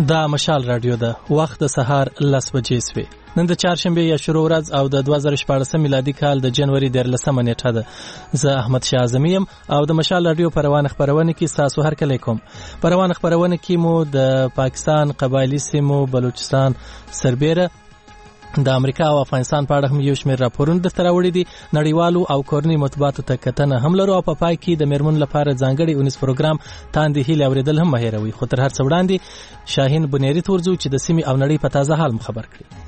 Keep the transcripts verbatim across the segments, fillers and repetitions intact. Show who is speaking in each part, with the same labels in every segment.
Speaker 1: دا مشال رادیو ده. وخت د سهار لس بجې سوې. نن د چهارشنبه یا شروع ورځ او د دوه زره شپاړس میلادي کال د جنوري دیارلسمه نیټه ده. زه احمد شاه اعظمي یم او د مشال رادیو په روانه خپرونه کې تاسو هر کله کوم. په روانه خپرونه کې مو د پاکستان قبایلی سیمو بلوچستان سربېره د امریکا او افغانستان په اړه هم یو شمېر راپورونه درته راوړي دي. نړیوالو او کورني مطبوعاتو ته کتنه هم لرو او په پای کې د میرمنو لپاره ځانګړي اونیز پروګرام تاندې هیلې اورېدل هم مه هېروئ. خو تر هر څه وړاندې شاهین بنیري ته ورځو چې د سیمې او نړۍ په تازه حال مو خبر کړي.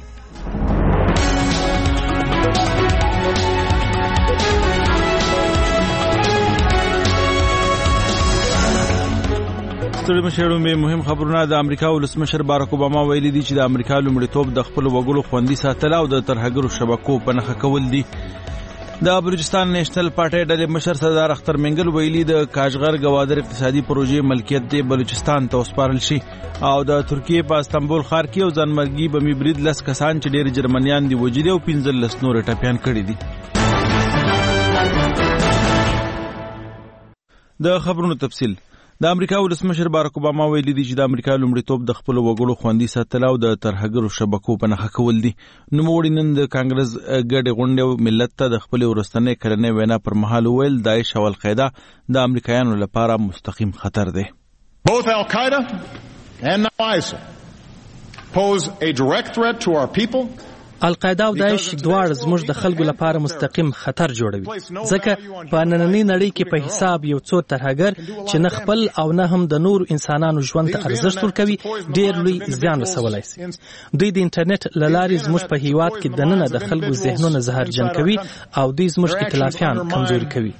Speaker 2: ستړي مشرون به مهم خبرونه. د امریکا ولسمشر باراک اوباما ویلي دي چې د امریکا لومړیتوب د خپل وګړو خوندي ساتل او د ترهګرو شبکو په نښه کول دي. د بلوچستان نېشنل پارټي ډلې مشر سردار اختر منګل ویلي د کاشغر گوادر اقتصادي پروژې ملکیت د بلوچستان ته وسپارل شي او د ترکیه په استنبول ښار کې یو ځانمرګي بمي برید لس کسان چې ډېر جرمنیان دي وجدي او پنځلس نور ټپيان کړي دي. د خبرونو تفصیل. د امریکا ولسمشر باراک اوباما ویلي دي چې د امریکا لومړیتوب د خپل وګړو خوندي ساتل او د ترهګرو شبکو په نښه کول دي. نوموړي نن د کانګرس ګډې غونډې ملت ته د خپل ورستنې کړنې وینا پر مهال ویل داعش او القاعده د امریکایانو لپاره مستقیم خطر دی.
Speaker 3: Both Al-Qaeda and now ISIL pose a direct threat to our people.
Speaker 1: القاعده او داعش دواړه زموږ د خلکو لپاره مستقیم خطر جوړوي. ځکه په نننۍ نړۍ کې په حساب یو څو ترهګر چې نه خپل او نه هم د نور انسانانو ژوند ته ارزښت ورکوي ډېر لوی زیان رسولی شي. دوی د انټرنیټ له لارې زموږ په هیواد کې دننه د خلکو ذهنونه زهرجن کوي او دوی زموږ ائتلافیان کمزوري کوي.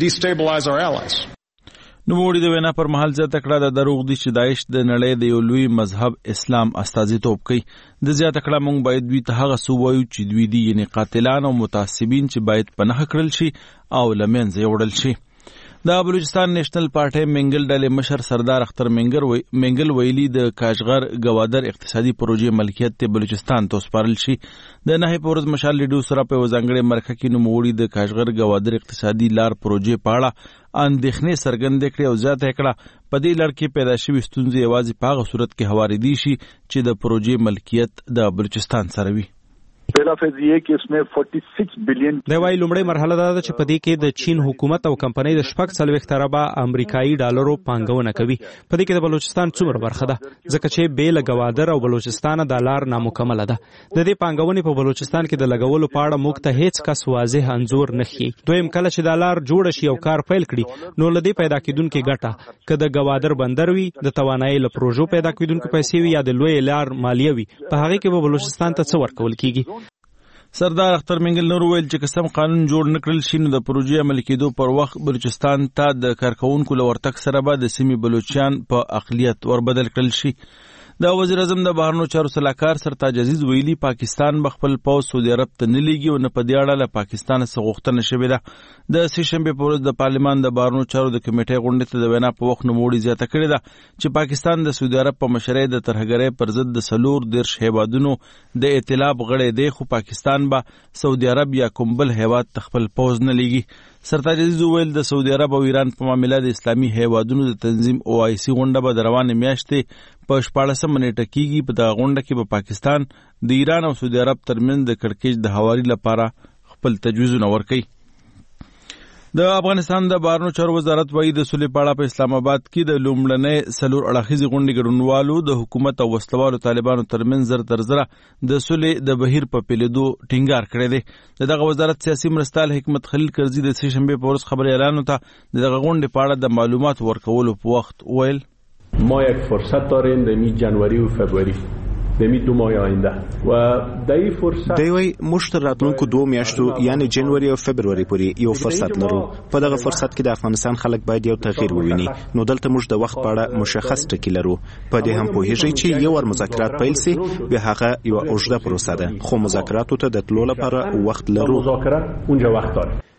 Speaker 2: نوموړي د وینا پر مهال زیاته کړه د دروغ دي چې داعش د نړۍ د یو لوی مذهب اسلام استازیتوب کوي. د زیاته کړه موږ باید دوی ته هغه څه ووایو چې دوی دي، یعنې قاتلان او متعصبین چې باید په نښه کړل شي او له منځه یوړل شي. د بلوچستان نېشنل پارټي منګل ډلې مشر سردار اختر منګل ویلي د کاشغر گوادر اقتصادي پروژې ملکیت ته بلوچستان ته وسپارل شي. د نهي په ورځ مشال ریډیو سره په ځانګړې مرکه کې نوموړي د کاشغر گوادر اقتصادي لار پروژې په اړه اندېښنې څرګندې کړې او زیاته کړه په دې لړ کې پیدا شوې ستونزې یوازې په هغه صورت کې هوارېدی شي چې د پروژې ملکیت د بلوچستان سره وي.
Speaker 4: پہلا فیز یہ کہ اس میں چھیالیس بلین
Speaker 5: د وای لومړی مرحله دا چې په دې کې د چین حکومت او کمپنۍ د شپږ څلوېښت اربه امریکایي ډالرو پانګونه کوي. په دې کې د بلوچستان څومره برخه ده ځکه چې بې له گوادر او بلوچستان د لار نامکمله ده. د دې پانګونې په بلوچستان کې د لګولو په اړه موږ ته هیڅ کس واضح انځور نه ښیي. دویم کله چې د لار جوړ شي او کار پیل کړي نو لدی پیدا کیدونکو ګټه که د گوادر بندر وي، د توانایي له پروژو پیدا کیدونکو پیسې وي یا د لوی لار مالیه وي، په هغه کې به بلوچستان ته څه ورکول کیږي.
Speaker 2: سردار اختر منګل نور ویل چې قسم قانون جوړ نکړل شي نو د پروژې عملي کېدو پر وخت بلوچستان ته د کارکونکو له ورتګ سره به د سیمې بلوچیان په اقلیت وربدل کړل شي. د وزیر اعظم د بهرنیو چارو سلاکار سرتاج عزیز ویلي پاکستان به خپل پوځ سعودي عرب ته نه لیږي او نه په دې اړه له پاکستان څخه غوښتنه شوې ده. د سې شنبې په ورځ د پارلمان د بهرنیو چارو د کمیټې غونډې ته د وینا په وخت نوموړي زیاته کړې ده چې پاکستان د سعودي عرب په مشرۍ د ترهګرۍ پر ضد د څلور دېرش هیوادونو د ائتلاف غړی دی، خو پاکستان به سعودي عرب یا کوم بل هیواد ته خپل پوځ نه لیږي. سرتاج عزیز ویل د سعودي عرب او ایران په معاملې د اسلامي هیوادونو د تنظیم او آی سی غونډه به د روانې میاشتې په شپاړسمه نیټه کېږي. په دغه غونډه کې به پاکستان د ایران او سعودي عرب ترمنځ د کړکېچ د هواري لپاره خپل تجویزونه ورکوي. د افغانستان د بهرنیو چارو وزارت وايي د سولې په اړه په اسلام آباد کې د لومړنۍ څلور اړخیزې غونډې ګډونوالو د حکومت او وسلوالو طالبانو ترمنځ زر تر زره د سولې د بهیر په پیلېدو ټینګار کړی دی. د دغه وزارت سیاسي مرستیال حکمت خلیل کرزي د سې شنبې په ورځ خبریالانو ته د دغه غونډې په اړه د معلومات ورکولو په وخت ویل
Speaker 6: ما یک فرصت داریم در جنوری و فبروری دمی دو ماه آینده و دای فرصت
Speaker 7: دی وای موږ تر راتلونکو دوه میاشتو یعنی جنوري او فبروري پورې یو فرصت لرو. په دغه فرصت کې د افغانستان خلک باید یو تغییر وویني. نو دلته موږ د وخت په اړه مشخص ټکی لرو. په دې هم پوهیږئ چې یو ور مذاکرات پیل سي به هغه یو اوږده پروسه ده، خو مذاکراتو ته د تلو لپاره وخت لرو.
Speaker 6: مذاکرات اونجا وخت داره.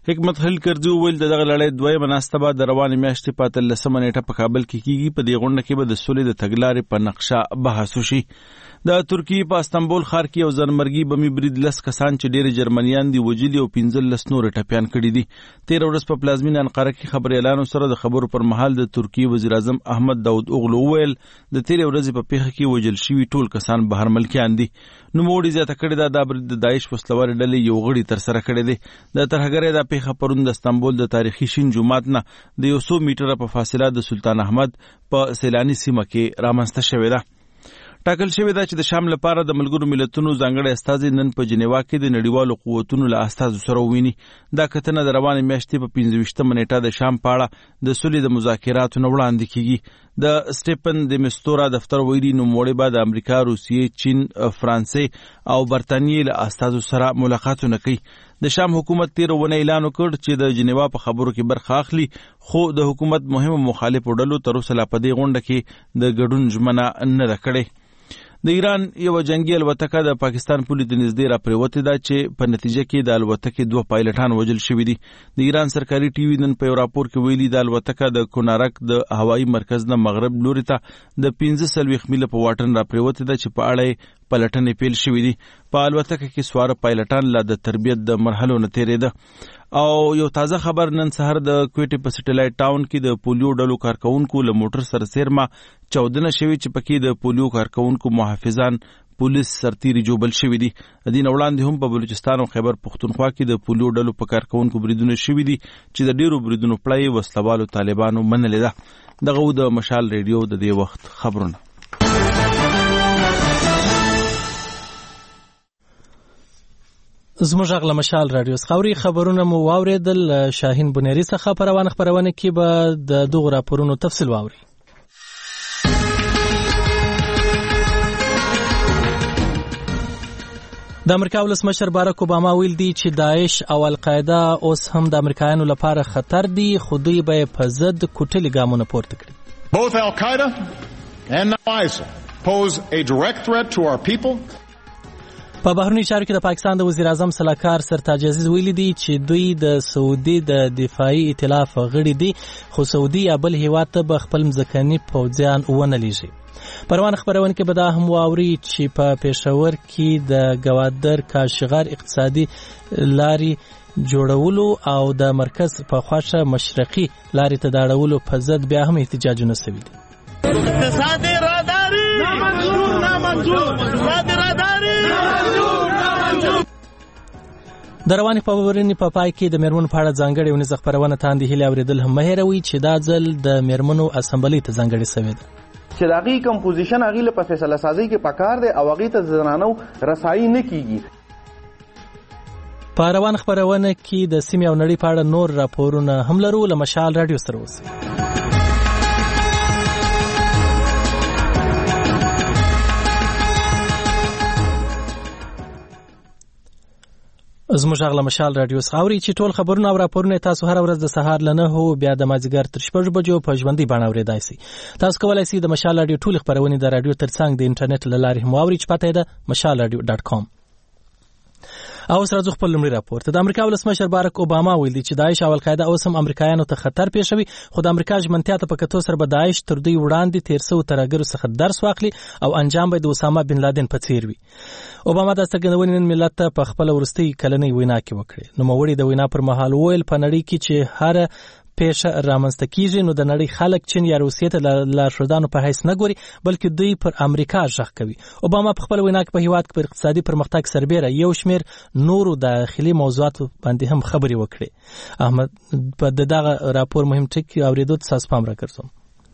Speaker 2: حکمت خلیل کرزي وویل دغه لړۍ دویمه ناسته به د روانې میاشتې په اتلسمه نیټه په کابل کې کیږي. په دې غونډه کې به د سولې د تګلارې په نقشه بحث وشي. د ترکیې په استنبول ښار کې یو ځانمرګي بمي برید لس کسان چې ډېر جرمنیان دي وژلي او پنځلس نور ټپیان کړي دي. تېره ورځ په پلازمینه انقره کې خبریالانو سره د خبرو پر مهال د ترکیې وزیر اعظم احمد داود اوغلو وویل د تېرې ورځې په پیښه کې وژل شوي ټول کسان بهر ملکیان دي. نوموړي زیاته کړې ده دا برید د داعش وسلوالې ډلې یو غړي ترسره کړی دی. د ترهګرۍ دا پیښه پرون د استنبول د تاریخي شین جومات نه د یو څو میټره په فاصله د سلطان احمد په سیلاني سیمه کې رامنځته شوې ده. ټاکل شوې ده چې د شام لپاره د ملګرو ملتونو ځانګړی استازی نن په جنیوا کې د نړیوالو قوتونو له استازو سره وویني. دا کتنه د روانې میاشتې په پنځه ویشتمه نیټه د شام په اړه د سولې د مذاکراتو نه وړاندې کیږي. د سټیپن د مستورا دفتر ویلي نوموړی به د امریکا، روسیې، چین، فرانسې او برتانیې له استازو سره ملاقاتونه کوي. د شام حکومت تیر ونه اعلان وکړ چې د جنیوا په خبرو کې برخه اخلي، خو د حکومت مهمو مخالفو ډلو تر اوسه لا په دې غونډه کې د ګډون ژمنه نه ده کړې. د ایران یو جنگي الوتکه د پاکستان پولې د نږدې را پریوتې ده چې په نتیجه کې د الوتکې دوه پایلټان وژل شوي دي. د ایران سرکاري ټي وي نن په یو راپور کې ویلي د الوتکه د کونارک د هوایي مرکز نه مغرب لوري ته د پنځه څلوېښت میله په واټن را پریوتې ده چې په اړه یې پلټنې پیل شوي دي. په الوتکه کې سواره پایلټان لا د تربیت د مرحلو نه تېرېده. او یو تازه خبر نن سهار د کویټې په سټیلایټ ټاون کې د پولیو ډلو کارکونکو له موټر سره سیرما چاودنه شوې چې پکې د پولیو کارکونکو محافظان پولیس سرتیري جوبل شوي دي. دین وړاندې هم په بلوچستان او خیبر پختونخوا کې د پولیو ډلو په کارکونکو بریدونه شوي دي چې د ډیرو بریدونو پړی وسلوالو طالبانو منلې ده. دغه د مشال ریډیو د دې وخت خبرونه.
Speaker 1: زموږ غږ له مشال راډیو څخه اوري. خبرونه مو واورېدل. شاهین بنيري څخه په روانه خبرونه کې به د دغو راپورونو تفصیل واوري. د امریکا ولسمشر باراک اوباما ویل دی چې داعش او القاعده اوس هم د امریکایانو لپاره خطر دي، خو دوی به په ضد کوټلي ګامونه پورته کړي.
Speaker 3: Both Al-Qaeda and now ISIL pose a direct threat to our people.
Speaker 1: په بهرنی چارو کې د پاکستان د وزیر اعظم سلاکار سرتاج عزیز ویلي دی چې دوی د سعودي د دفاعي ائتلاف غړي دي، خو سعودي یا بل هیواد ته به خپل ځمکني پوځیان ونه لیږي. پروان خبرونه کې به دا هم واوري چې په پېښور کې د ګوادر کاشغر اقتصادي لاري جوړولو او د مرکز په خواشه مشرقي لاري ته د اړولو په ضد بیا هم احتجاجونه شوي دي.
Speaker 8: اقتصادي راداري نامنظور نامنظور اقتصادي راداري
Speaker 1: د رواني خبرونې په پای کې د میرمنو په اړه ځانګړې ونیزه خبرونه تاندې هیله اوریدل هم مهیروي چې دا ځل د میرمنو اسمبلی ته ځانګړې شوې ده
Speaker 9: چې د هغې کمپوزیشن هغې له په فیصله سازۍ کې پکار دی او هغې ته زنانو رسایي نه کیږي.
Speaker 1: په روان خبرونه کې د سیمې او نړۍ په اړه نور راپورونه هم لرو. له مشال راډیو سره اوسئ. زموږ غږ له مشال راډیو څخه اوري چې ټول خبرونه او راپورونه تاسو هر ورځ د سهار له نهو بیا د مازدیګر تر شپږ بجو په ژوندۍ بڼه اورېدای شئ. تاسو کولی شئ د مشال راډیو ټولې خبرونې د راډیو ترڅنګ د انټرنیټ له لارې هم واورئ چې پته یې ده مشال راډیو ډاټ کام. او سره ځو خپل لومړی راپور ته. د امریکا ولسمشر باراک اوباما ویل دی چې داعش او القاعده اوس هم امریکایانو ته خطر پېښوي، خو د امریکا ژمنتیا ته په کتو سره به داعش تر دوی وړاندې تیر سوو ترهګرو څخه درس واخلي او انجام به د اسامه بن لادن په څیر وي. اوباما د څرګندونې نن ملت ته په خپل ورستۍ کلنۍ وینا کې وکړې. نوموړي د وینا پر مهال وویل په نړۍ کې چې هر پیښه رامنځته کیږي نو د نړۍ خلک چین یا روسیې ته لارښودانو په حیث نه ګوري، بلکې دوی پر امریکا غږ کوي. اوباما په خپل وینا کې په هیواد کې پر اقتصادي پرمختګ سربیره یو شمیر نورو داخلي موضوعاتو باندې هم خبرې وکړې. احمد په دغه راپور مهم ټکي اورېدو ته تاسو پام راګرځوم.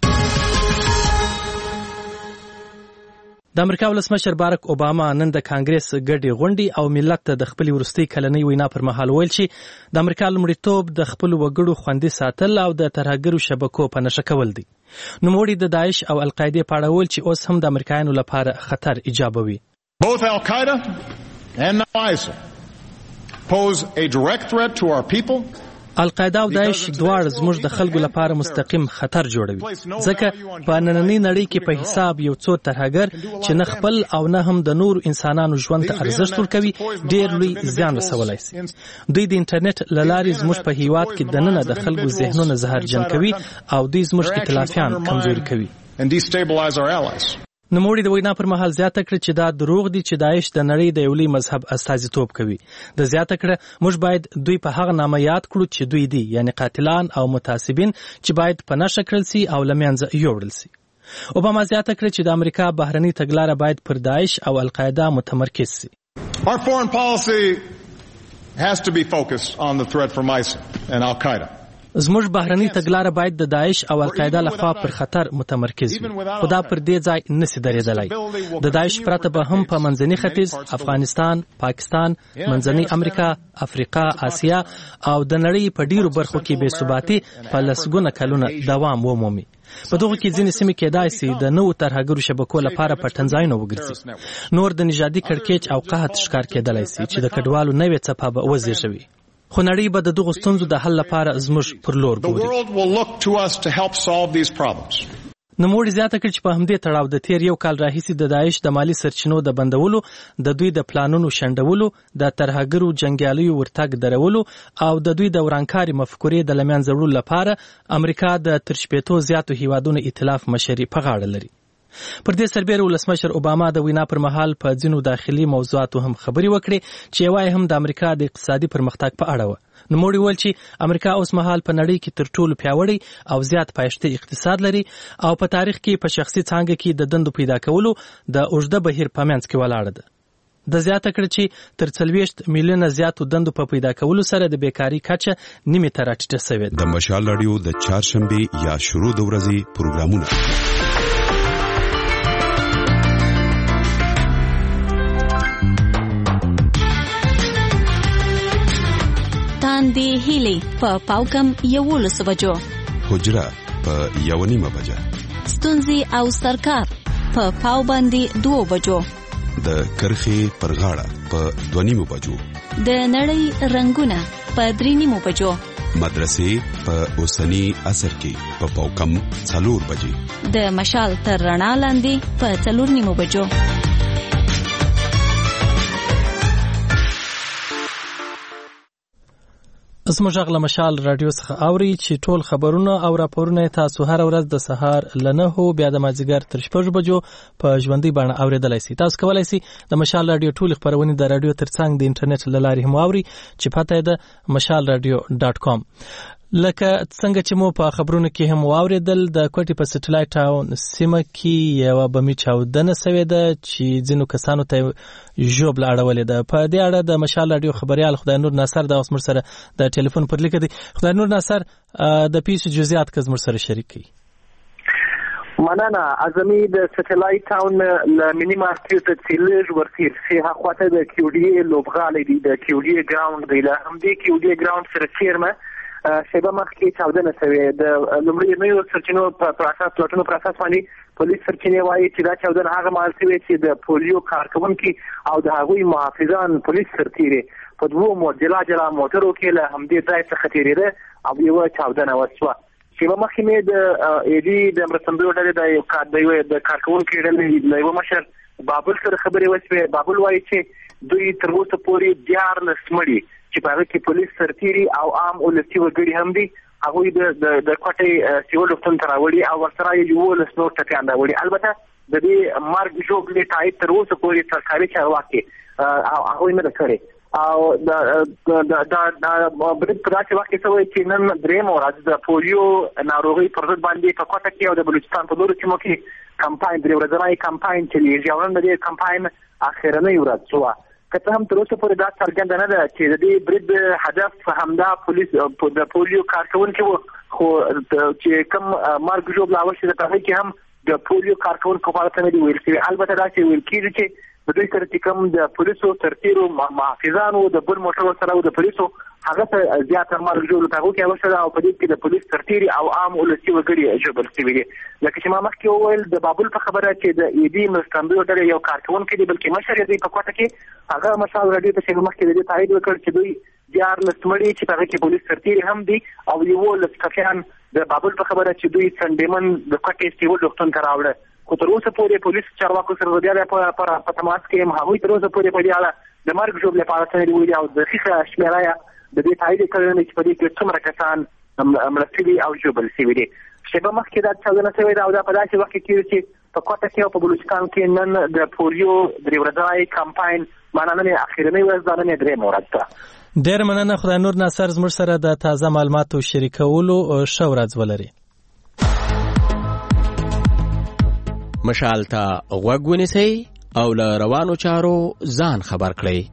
Speaker 1: د امریکا ولسمشر باراک اوباما نن د کانګرس ګډې غونډې او ملت ته د خپلې وروستۍ کلنۍ وینا پر مهال ویل چې د امریکا لومړیتوب د خپلو وګړو خوندي ساتل او د ترهګرو شبکو په نښه کول دي. نوموړي د داعش او القاعدې په اړه ویل چې اوس هم د امریکایانو لپاره خطر ایجابوي.
Speaker 3: Both Al-Qaeda and now ISIL pose a direct threat to our people
Speaker 1: القاعده او داعش دواړه زموږ د خلکو لپاره مستقیم خطر جوړوي ځکه په نننۍ نړۍ کې په حساب یو څو ترهګر چې نه خپل او نه هم د نور انسانانو ژوند ته ارزښت ورکوي ډېر لوی زیان رسولی شي. دوی د انټرنیټ له لارې زموږ په هیواد کې دننه د خلکو ذهنونه زهرجن کوي او دوی زموږ ائتلافیان کمزوري کوي. نوموړي د وینا پر مهال زیاته کړه چې دا دروغ دي چې داعش د نړۍ د یو لوی مذهب استازیتوب کوي. د زیاته کړه موږ باید دوی په هغه نامه یاد کړو چې دوی دي، یعنی قاتلان او متعصبین چې باید په نښه کړل سي او له منځه یوړل سي. اوباما زیاته کړه چې د امریکا بهرنۍ تګلاره باید پر داعش او القاعده متمرکز سي.
Speaker 3: Our foreign policy has to be focused on the threat from ISIL and Al-Qaeda.
Speaker 1: زموږ بهرنۍ تګلاره باید د داعش او القاعده لخوا پر خطر متمرکز وي، خو دا پر دې ځای نشي درېدلی. د داعش پرته به هم په منځني ختیځ، افغانستان، پاکستان، منځنۍ امریکا، افریقا، آسیا او د نړۍ په ډیرو برخو کې بې ثباتي په لسګونه کلونه دوام ومومي. په دغه کې ځینې سیمې کېدای سي د نوو ترهګرو شبکو لپاره پټنځایونه وګرځي. نور د نژادي کړکېچ او قحط ښکار کېدلی سي چې د کډوالو نوې څپه به وزېږوي. خو نړۍ به د دغو ستونزو د حل لپاره زموږ پر لور ګوري. نوموړي زیاته کړه چې په همدې تړاو د تیر یو کال راهیسې د داعش د مالی سرچینو د بندولو، د دوی د پلانونو شنډولو، د ترهګرو جنګیالیو ورتګ درولو او د دوی د ورانکاري مفکورې د له منځه وړلو لپاره امریکا د تر شپېتو زیاتو هیوادونو ائتلاف مشري په غاړه لري. پر دې سربېره ولسمشر اوباما د وینا پر مهال په ځینو داخلي موضوعاتو هم خبرې وکړې چې یوه هم د امریکا د اقتصادي پرمختګ په اړه وه. نوموړي وویل چې امریکا اوس مهال په نړۍ کې تر ټولو پیاوړی او زیات پایښته اقتصاد لري او په تاریخ کې په شخصي څانګه کې د دندو پیدا کولو د اوږده بهیر په منځ کې ولاړه ده. د زیاته کړه چې تر څلوېښت میلیونه زیاتو دندو په پیدا کولو سره د بیکاري کچه نیمې ته راټیټه سوې ده.
Speaker 10: د مشال راډیو د چهارشنبې یا شروع د ورځې پروګرامونه.
Speaker 11: تاندې هیلې په پاوکم یوولس بجو،
Speaker 10: حجره په یو نیمه بجه،
Speaker 11: ستونزې او سرکار په پاو باندې دوه بجو،
Speaker 10: د کرخې پر غاړه په دوه نیمه بجو،
Speaker 11: د نړۍ رنگونه په درې نیمه بجو،
Speaker 10: مدرسې په اوسنی عصر کې په پاوکم څلور بجې،
Speaker 11: د مشال تر رڼا لاندې په څلور نیمه بجو.
Speaker 1: زموږ غږ له مشال راډیو څخه اوري چې ټول خبرونه او راپورونه تاسو هر ورځ د سهار له نهو بیا د مازدیګر تر شپږ بجو په ژوندۍ بڼه اورېدلی سي. تاسو کولی سي د مشال راډیو ټولې خپرونې د راډیو تر څنګ د انټرنیټ له لارې هم واوري چې پته یې د مشال راډیو ډاټ کام. لکه څنګه چې مو په خبرونو کې هم واورېدل، د کوټې په سټلایټ ټاون سیمه کې یوه بمي چاودنه سوې ده چې ځینو کسانو ته ژوبله اړولې ده. په دې اړه د مشال راډیو خبریال خدای نور ناصر د اوس موږ سره د ټلیفون پر لیکه دی. خدای نور ناصر، د پیښې جزئیات که زموږ سره شریک کړي.
Speaker 12: مننه. اعظمي د سټلایټ ټاون له مینی مارکیټ څخه لږ ورتیر سی هخواته د کیوډي لوبغالی دی، د کیوډي ګراوند دی. له همدې کیوډي ګراوند سره چیرمه شیبه مخکې چاودنه سوې. د لومړنیو سرچینو په اساس پلاټونو پر اساس باندې پولیس سرچینې وایي چې دا چاودنه هغه مهال سوې چې د پولیو کارکوونکي او د هغوی محافظان پولیس سرتیرې په دوو جلا جلا موټرو کې له همدې ځای څخه تېرېده او یوه چاودنه وسوه. شیبه مخکې مې د ایډي د مرستندویو ډلې د کارکوونکي ډلې له یوه مشر بابل سره خبرې وشوې. بابل وایي چې دوی تر اوسه پورې دیارلس مړي چې په هغه کې پولیس سرتیري او عام ولسي وګړي هم دي، هغوی د د کوټې سیول روغتون ته راوړي او ورسره یې یولس نور ټپیان راوړي. البته د دې مرګ ژوبلې تایید تر اوسه پورې سرکاري چارواکي هغوی نه ده کړې. او د برید په داسې وخت کې څه وایي چې نن درېیمه ورځ د پولیو ناروغۍ پر ضد باندې په کوټه کې او د بلوچستان په نورو سیمو کې کمپاین درې ورځنی کمپاین چلیږي او نن د دې کمپاین اخرنۍ ورځ شوه. که څه هم تر اوسه پورې دا څرګنده نه ده چې د دې برید هدف همدا پولیس د پولیو کارکوونکي وو، خو چې کوم مرګ ژوبله اول شي په هغې کې هم د پولیو کارکوونکو په اړه څه نه دي ویل شوي. البته داسې ویل کېږي چې د دوی سره چې کوم د پولیسو سرتیرو محافظانو د بل موټرو سره او د پولیسو هغه ته زیاته مرګ ژوبله په هغو کې اول شوه او په دې کې د پولیس سرتیري او عام ولسي وګړي ژوبل شوي دي. لکه چې ما مخکې وویل د بابل په خبره چې د ایډي مرستندویو ډلې یو کارکوونکی دی بلکې مشر یې دی په کوټه کې، هغه مشال راډیو ته چې مخکې د دې تایید وکړ چې دوی دیار لس مړي چې هغه کې پولیس سرتیري هم دي او یولس کسان د بابل په خبره چې دوی سنډیمن د کوټې سیول روغتون ته راوړه خو تر اوسه پورې پولیس چارواکو سره بیا په په تماس کې هم هغوی تر اوسه پورې په دې اړه د مرګ ژوبل لپاره څه ویلي او د ښه شمیره د دې تایید کړنې چې په دې کې څومره کسان مړه شوي او ژوبل شوي دي. شیبه مخکې دا څرګنده شوې ده او دا په داسې وخت کې کېږي چې په کوټه کې او په بلوچستان کې نن د پولیو درې ورځنی کمپاین معنا نن اخرنۍ ورځ ده، نن درېیمه ورځ ده.
Speaker 1: ډېر مننه خدای نور ناصر زموږ سره د تازه معلوماتو شریکولو ښه ورځ ولري.
Speaker 13: مشال ته غوږ ونیسئ او له روانو چارو ځان خبر کړئ.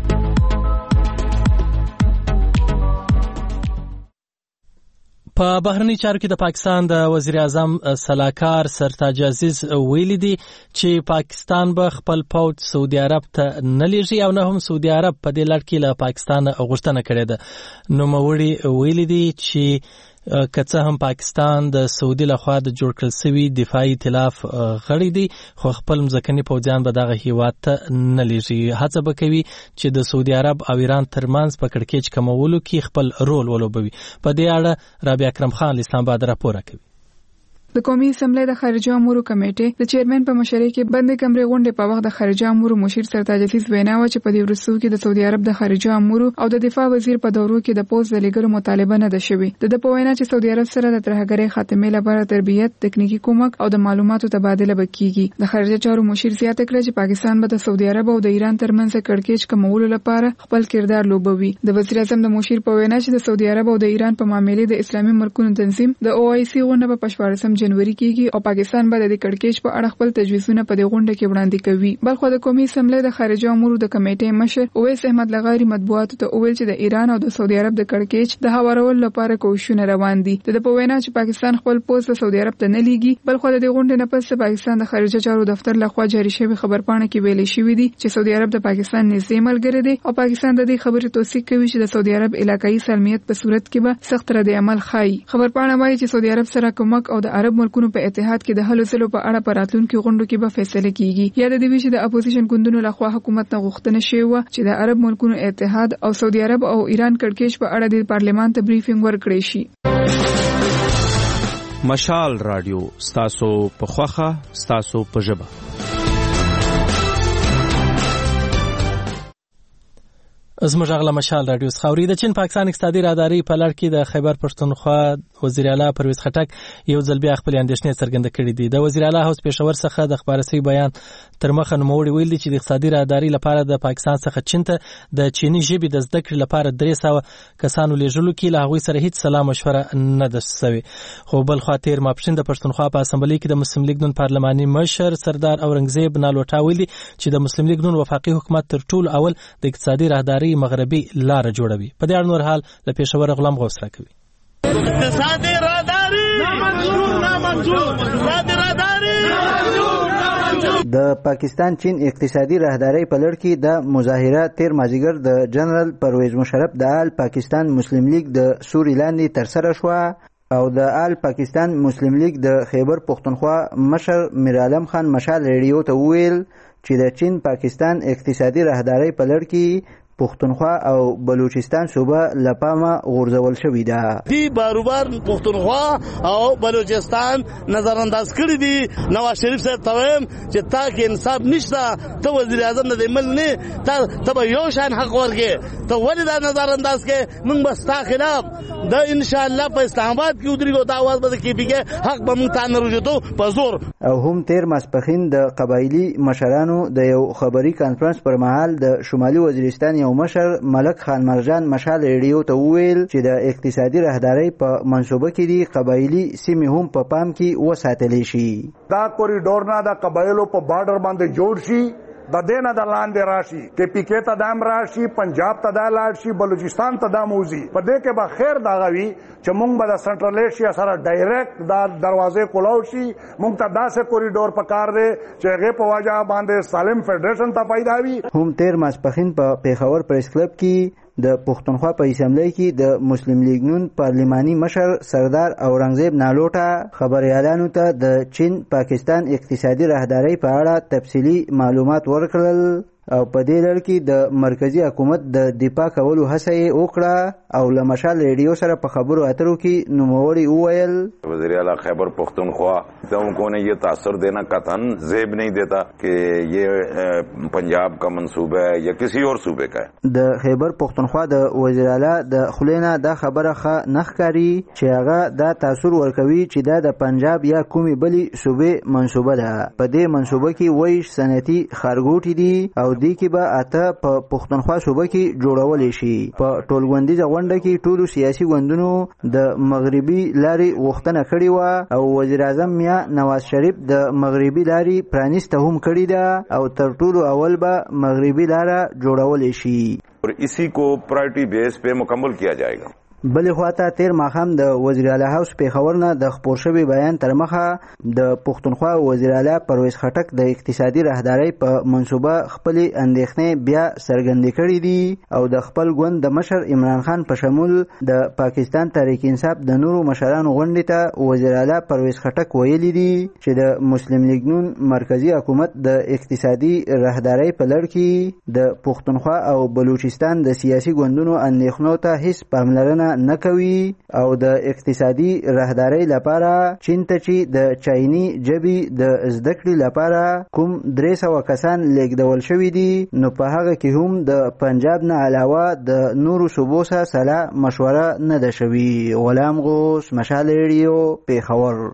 Speaker 1: په بهرني چارو کې د پاکستان د وزیر اعظم سلاکار سرتاج عزیز ویلي دي چې پاکستان به خپل پوځ سعودي عرب ته نه لیږي او نه هم سعودي عرب په دې لړ کې له پاکستان غوښتنه کړې ده. نوموړي ویلي دي چې که څه هم پاکستان د سعودي لخوا د جوړ کړل شوي دفاعي ائتلاف غړی دی خو خپل مځکني پوځیان به دغه هیواد ته نه لیږي. هڅه به کوي چې د سعودي عرب او ایران ترمنځ په کړکېچ کمولو کې خپل رول ولوبوي. په دې اړه رابعه اکرم خان اسلام آباد راپور کوي.
Speaker 14: د قومي اسمبلی د خارجه امورو کمیټې د چیرمن په مشرۍ کې بندې کمرې غونډې په وخت د خارجه امورو مشیر سرتاج عزیز وینا و چې په دې وروستیو کې د سعودي عرب د خارجه امورو او د دفاع وزیر په دورو کې د پوز د لیږلو مطالبه نه ده شوې. د په وینا چې سعودي عرب سره د ترهګرۍ خاتمې لپاره تربیت، تکنیکی کومک او د معلوماتو تبادله به کیږي. د خارجه چارو مشیر زیاته کړه چې پاکستان به د سعودي عرب او د ایران ترمنځ کړکېچ کمولو لپاره خپل کردار لوبوي. د وزیر اعظم د مشیر په وینا چې د سعودي عرب او د ایران په معاملې د اسلامي ملکونو تنظیم د او آی سی غونډه په شپاړسم جنوري کې پاکستان به د کړکېچ په اړه خپل تجویزونه په دې غونډه کې وړاندې کوي. بلخو د قومي اسمبلی د خارجه امورو د کمیټې مشر اویس احمد لغاری مطبوعاتو ته وویل چې د ایران او د سعودي عرب د کړکېچ د هوارولو لپاره کوښښونه روان دي. د په وینا چې پاکستان خپل پوز د سعودي عرب ته نه لیږي. بلخو د دې غونډې نه پس پاکستان د خارجه چارو دفتر لخوا جاری شوی خبرپاڼه کې ویلي شوی دی چې سعودي عرب د پاکستان نږدې ملګری دی او پاکستان د دې خبرې توثیق کوي چې د سعودي عرب علاقايي سالمیت په صورت کې به سخت رد عمل ښایي. خبرپاڼه وايي چې سعودي عرب سره کومک او د عرب ملکونو په اتحاد کې د هلو ځلو په اړه په راتلونکي غونډو کې به فیصله کیږي. یاد دې وي چې د اپوزیشن ګوندونو لخوا حکومت نه غوښتنه شوې وه چې د عرب ملکونو اتحاد او سعودي عرب او ایران کړکېچ په اړه د پارلمان ته بریفینګ ورکړی شي.
Speaker 5: مشال رادیو ستاسو په خوخه ستاسو په ژبه.
Speaker 1: زموږ غلا مشال رادیو خاوري د چین پاکستان اقتصادي راهداري په لړ کې د خیبر پښتونخوا وزیر اعلی پرویز خټک یو ځل بیا خپل اندېښنې څرګنده کړې دي. د وزیر اعلی هوس پېښور څخه د خبرسي بیان تر مخه نوموړي ویلي چې د اقتصادي راهداري لپاره د پاکستان څخه چین ته د چینی ژبې د زده کړې لپاره درې سوه کسانو لیږلو کې له هغوی سره هیڅ سلا مشوره نه ده شوې. خو بل خوا تېر ماپښین د پښتونخوا په اسمبلۍ کې د مسلم لیگ نون پارلماني مشر سردار اورنګزیب نالوټا ویلي چې د مسلم لیگ نون وفاقي حکومت تر ټولو اول د اقتصادي راهداري مغربي لار جوړوي. په دې اړه نور حال له پېښور غلام غوث راکوي.
Speaker 8: اقتصادي راهداري نامنظور نامنظور اقتصادي راهداري
Speaker 15: د پاکستان چین اقتصادي راهداري په لړ کې د مظاهره تیر مازیګر د جنرال پرویز مشرف د آل پاکستان مسلم لیگ د سوري لاندې ترسره شوه او د آل پاکستان مسلم لیگ د خیبر پښتونخوا مشر میر عالم خان مشال ریډیو ته ویل چې د چین پاکستان اقتصادي راهداري په لړ کې پښتونخوا او بلوچستان صوبه لپامه غورځول شوې ده.
Speaker 8: دی باروبار پښتونخوا او بلوچستان نظر انداز کړی دي. نواز شریف صاحب ته وایم چې تا کې انصاف نشته، ته وزیر اعظم نه دی مل نه، ته ته یو شان حق ورکې، ته ولې دا نظر انداز کې؟ موږ بس تا خلاف د ان شاء الله په اسلام آباد کې ودرېږو، دا आवाज به کې بيګه حق به موږ ته نه رجوتو په زور.
Speaker 15: او هم تیر ماسپخین د قبایلی مشرانو د یو خبري کانفرنس پر مهال د شمالي وزیرستان یو مشر ملک خان مرجان مشال ریډیو ته وویل چې د اقتصادي راهداري په منصوبه کې دي قبایلی سیمې هم په پام کې وساتل شي.
Speaker 16: دا کوریډور نه د قبایلو په بارډر باندې جوړ شي، د دینه د لاندې راشي، کې پی کې ته دام راشي، پنجاب ته دا لاړ شي، بلوچستان ته دا موزي. په دې کې به خیر دا غوي چې مونږ به د سنټرل ایشیا سره ډایرکټ دا دروازې کولاو شي. مونږ ته داسې کوریډور پکار دی چې هغه په واجه باندې سالم فدریشن ته پیدا وي.
Speaker 15: هم تیر ماسپخین په پیښور پریس کلب کې د پښتونخوا په اسمبلی کې د مسلم لیگ نون پارلماني مشر سردار اورنګزیب نالوټا خبريالانو ته د چین پاکستان اقتصادي راهداري په اړه تفصیلي معلومات ورکړل او په دې لړ کې د مرکزی حکومت د دفاع کولو هڅه یې وکړه او له مشال ریډیو سره په خبرو اترو کې نوموړي وویل
Speaker 17: وزیر اعلی خیبر پختونخوا کو نے یہ تاثر دینا قطعاً زیب نہیں دیتا کہ یہ پنجاب کا منصوبہ ہے یا کسی اور صوبے کا ہے.
Speaker 15: د خیبر پختونخوا د وزیر اعلی د خلینا د خبره ښه نخکاری چې هغه دا تاثر ورکوي چې دا د پنجاب یا کومي بلی صوبې منصوبه ده. په دې منصوبه کې وایي صنعتي خارګوټي دي او دې کې به اته په پختونخوا صوبه کې جوړول شي. په ټولګوندیزه غونډه کې ټولو سیاسي ګوندونو د مغربي لارې غوښتنه کړې وه او وزیر اعظم یا نواز شریف د مغربي لارې پرانیسته هم کړې ده او تر ټولو اول به مغربي لاره جوړول شي
Speaker 17: اور اسی کو پرائرٹی بیس پہ مکمل کیا جائے گا.
Speaker 15: بلې خواته تیر ماښام د وزیر اعلی هاوس پېښور نه د خپور شوي بیان تر مخه د پښتونخوا وزیر اعلی پرویز خټک د اقتصادي راهدارۍ په منصوبه خپلې اندېښنې بیا څرګندې کړې دي او د خپل ګوند د مشر عمران خان په شمول د پاکستان تحریک انصاف د نورو مشرانو غونډې ته وزیر اعلی پرویز خټک ویلي دي چې د مسلم لیگ نون مرکزی حکومت د اقتصادي راهدارۍ په لړ کې د پښتونخوا او بلوچستان د سیاسي ګوندونو اندېښنو ته هیڅ پاملرنه نه کوي او د اقتصادي راهدارۍ لپاره چین ته چې د چایني ژبې د زده کړې لپاره کوم درې سوه کسان لیږدول شوي دي نو په هغه کې هم د پنجاب نه علاوه د نورو صوبو سره سلا مشوره نه ده شوي. غلام غوث، مشال ریډیو، پیښور.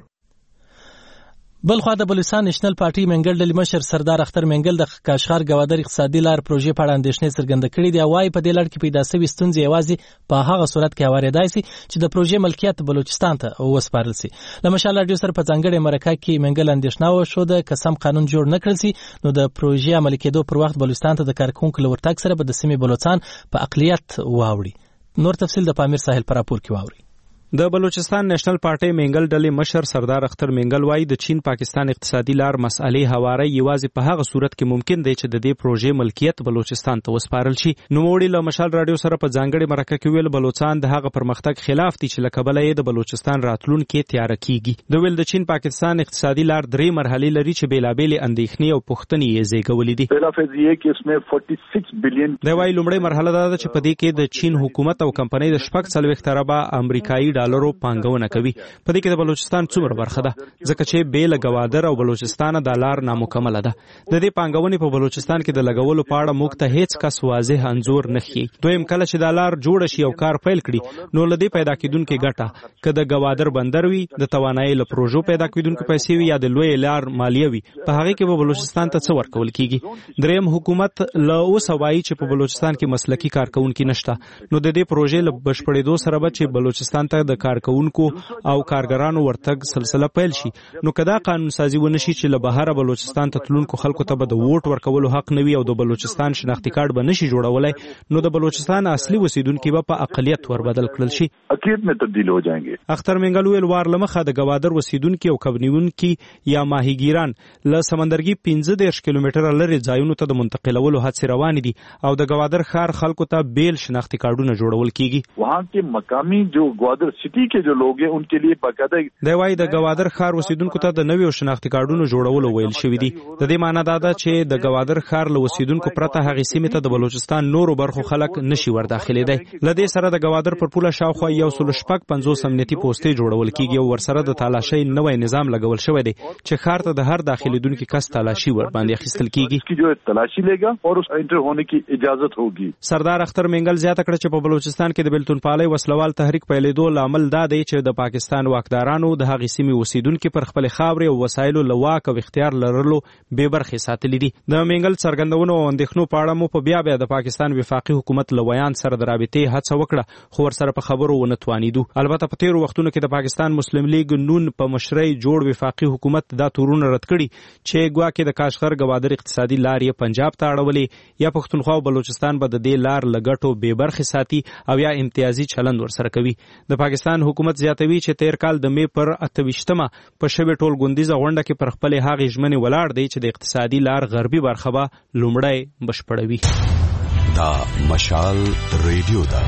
Speaker 1: بل خوا د بلوچستان نېشنل پارټي منګل ډلې مشر سردار اختر منګل د کاشغر ګوادر اقتصادي لار پروژې په اړه اندېښنې څرګنده کړې دي او وايي په دې لړ کې پیدا شوې ستونزې یوازې په هغه صورت کې هوارېدای شي چې د پروژې ملکیت بلوچستان ته وسپارل شي. له مشال راډیو سره په ځانګړې مرکه کې منګل اندېښنه وښوده که سم قانون جوړ نه کړل شي نو د پروژې عملي کېدو پر وخت بلوچستان ته د کارکوونکو له ورتګ سره به د سیمې بلوچستان په اقلیت واوړي. نور تفصیل د پامیر ساحل پر راپور کې واوري.
Speaker 5: د بلوچستان نېشنل پارټي منګل ډلې مشر سردار اختر منګل وايي د چین پاکستان اقتصادي لار مسئلې هواري یوازې په هغه صورت کې ممکن دی چې د دې پروژې ملکیت بلوچستان ته وسپارل شي. نوموړي له مشال راډیو سره په ځانګړې مرکه کې ویل بلوچستان د هغه پرمختګ خلاف دي چې له کبله یې د بلوچستان راتلونکي تیار کیږي. د ویل د چین پاکستان اقتصادي لار درې مرحلې لري چې بیلابېلې اندېښنې او پوښتنې یې زیږولې دي.
Speaker 4: پهلا فیز یې کې اسمه छियालीस بلین
Speaker 5: دی وايي لومړی مرحله دا ده چې په دې کې د چین حکومت او کمپنۍ د شپږ څلوېښت اربه امریکایي ډالرو پانګونه کوي. په دې کې د بلوچستان څومره برخه ده ځکه چې بې له ګوادر او بلوچستان د لار نامکمله ده. د دې پانګونې په بلوچستان کې د لګولو په اړه موږ ته هیڅ کس واضح انځور نه ښیي. دویم کله چې د لار جوړ شي او کار پیل کړي نو له دې پیدا کیدونکو ګټه که د ګوادر بندر وي د توانایي له پروژو پیدا کیدونکو پیسې وي یا د لوی لار مالیه وي په هغه کې به بلوچستان ته څه ورکول کیږي. دریم حکومت له اوس وایي چې په بلوچستان کې مسلکي کارکونکو نشته نو د دې پروژې له بشپړېدو سره به چې بلوچستان ته د کارکونکو او کارګرانو ورتګ سلسله پیل شي نو کدا قانون سازي ونشي چې له بهر بلوچستان ته تلونکو خلکو ته به د ووټ ورکولو حق نه وي او د بلوچستان شناختی کارت به نشي جوړولای نو د بلوچستان اصلي اوسیدونکو به په اقلیت وربدل کړل شي.
Speaker 4: اقلیت میں تبدیل ہو جائیں گے.
Speaker 5: اختر منګل ویل وار لمخه د ګوادر اوسیدونکو او کبنیونکو یا ماهیګیران له سمندرګي پنځه دېرش کیلومتره لري ځایونو ته د منتقلولو هڅې روانې دي او د ګوادر ښار خلکو ته بیل شناختی کارتونه جوړول کیږي.
Speaker 4: وہاں کے مقامی جو گوادر سٹی کے جو لوگ ہیں ان کے لیے باقاعدہ
Speaker 5: دی وايي د ګوادر ښار اوسیدونکو ته د نویو شناختی کارتونو جوړولو ویل شوی دی. د دې معنی دا ده چې د ګوادر ښار له اوسیدونکو پرته هغه سیمه ته د بلوچستان نورو برخو خلک نشي ورداخلېدای. ل دې سره د ګوادر پر پوله شاوخوا یو سل شپږ پنځوس امنیتي پوسټې جوړول کیږي او ورسره د تالاشۍ نوې نظام لګول شوی دی چې ښار ته د هر داخليدونکو کس تالاشي ور باندې اخیستل کیږي.
Speaker 4: کی جو تلاشی لےگا اور اس انٹر ہونے کی اجازت ہوگی.
Speaker 5: سردار اختر منګل زیاته کړ چې په بلوچستان کې د بلتون پالۍ وسلوال تحریک پیلېدو لامل دا دی چې د پاکستان واکدارانو د هغې سیمې اوسیدونکو پر خپل خاورې او وسایلو له واک او اختیار لرلو بې برخې ساتلې دي. د منګل څرګندونو او اندېښنو په اړه مو په بیا بیا د پاکستان وفاقي حکومت له ویان سره د رابطې هڅه وکړه خو ورسره په خبرو ونه توانېدو. البته په تېرو وختونو کې د پاکستان مسلم لیگ نون په مشرۍ جوړ وفاقي حکومت دا تورونه رد کړي چې ګواکې د کاشغر ګوادر اقتصادي لار یې پنجاب ته اړولې یا پښتونخوا او بلوچستان به د دې لار له ګټو بې برخې ساتي او یا امتیازي چلند ورسره کوي. د پاکستان حکومت زیاتوي چې تیر کال د مې پر اته ویشتمه په شوې ټولګوندیزه غونډه کې پر خپلې هغې ژمنې ولاړ دی چې د اقتصادي لار غربي برخه به لومړی بشپړوي.
Speaker 10: دا مشال ریډیو ده.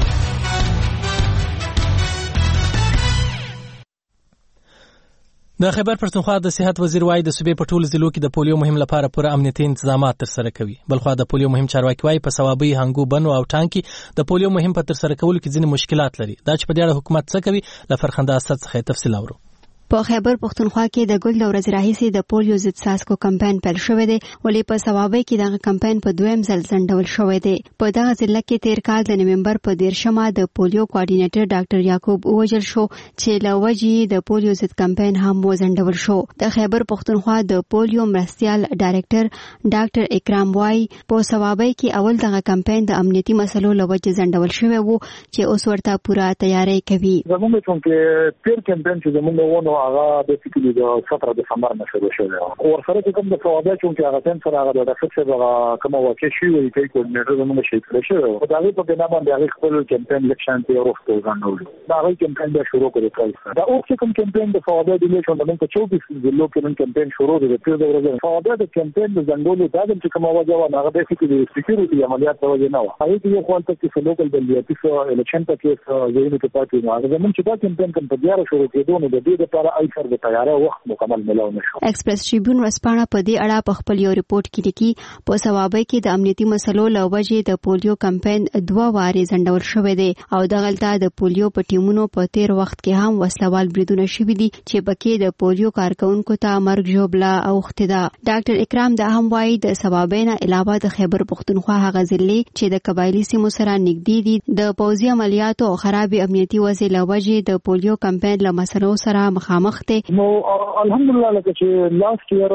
Speaker 1: د خیبر پښتونخوا د صحت وزیر وايي د صوبې په ټولو ضلعو کې د پولیو مهم لپاره پوره امنیتي تنظیمات ترسره کوي. بلخوا د پولیو مهم چارواکي وايي په ثوابي هنګو بنو او ټانکي د پولیو مهم په ترسره کولو کې ځینې مشکلات لري. دا چې په دې اړه حکومت څه کوي له فرخنده اسد څخه تفصیل اورو.
Speaker 18: په خیبر پښتونخوا کې د ګل د ورځې راهیسې د پولیو ضد څاڅکو کمپاین پیل شوی دی، ولې په ثوابي کې دغه کمپاین په دویم ځل ځنډول شوی دی. په دغه ضلع کې تیر کال د نومبر په دیرشمه د پولیو کوارډینیټر ډاکټر یعقوب ووژل شو چې له وجې د پولیو ضد کمپاین هم وځنډول شو. د خیبر پښتونخوا د پولیو مرستیال ډایرکټر ډاکټر اکرام وايي په ثوابي کې اول دغه کمپاین د امنیتي مسلو له وجې ځنډول شوی وو چې اوس ورته پوره تیاری کوي.
Speaker 4: زموږ څنګه تیر کمپاین چې زموږ ونه هغه د فکرې د سفر د سمر نشو شوی او ورسره کوم د فوابه چې هغه تم سره هغه د ډاکټر سره کوم واقع شي وي چې کوډینیټر زموږ شي کړی شو او دا په بنا باندې هغه خپل کمپاین لکشن ته ورسته غنډول دا هغه کمپاین د شروع کړی کړی دا او چې کوم کمپاین د فوابه د لیکن د موږ چوبیس ضلعو کې کمپاین شروع دی په دې ورځ فوابه د کمپاین د زنګولو دا چې کوم واجب نه هغه د فکرې د سکیورټي عملیات په وجه نه و هغه چې یو خپل چې لوکل بلدیاتي سره الیکشن ته کې زموږ کې پاتې نه هغه زموږ چې دا کمپاین کوم په دیاره شروع کېدو نو د دې لپاره ایثر د تیاری وخت مکمل ملو نشو.
Speaker 18: ایکسپریس ټریبیون ورسپانه په دې اړه په خپل یو ریپورت کې لیکي په ثوابي کې د امنیتي مسلو له وجې د پولیو کمپاین دوه واري ځنډول شوی دی او دغلته د پولیو په ټیمونو په تیر وخت کې هم وسلوال بریدونه شوي دي چې پکې د پولیو کارکونکو ته مرګ ژوبله اوښتې ده. ډاکټر اکرام دا هم وايي د ثوابي نه علاوه د خیبر پښتونخوا هغه ضلع چې د قبایلي سیمو سره نږدې دي د پوځي عملیاتو او خرابې امنیتي وضع له وجې د پولیو کمپاین له مسلو سره مخامخ دي.
Speaker 4: نو الحمدلله لکه چې لاست ایئر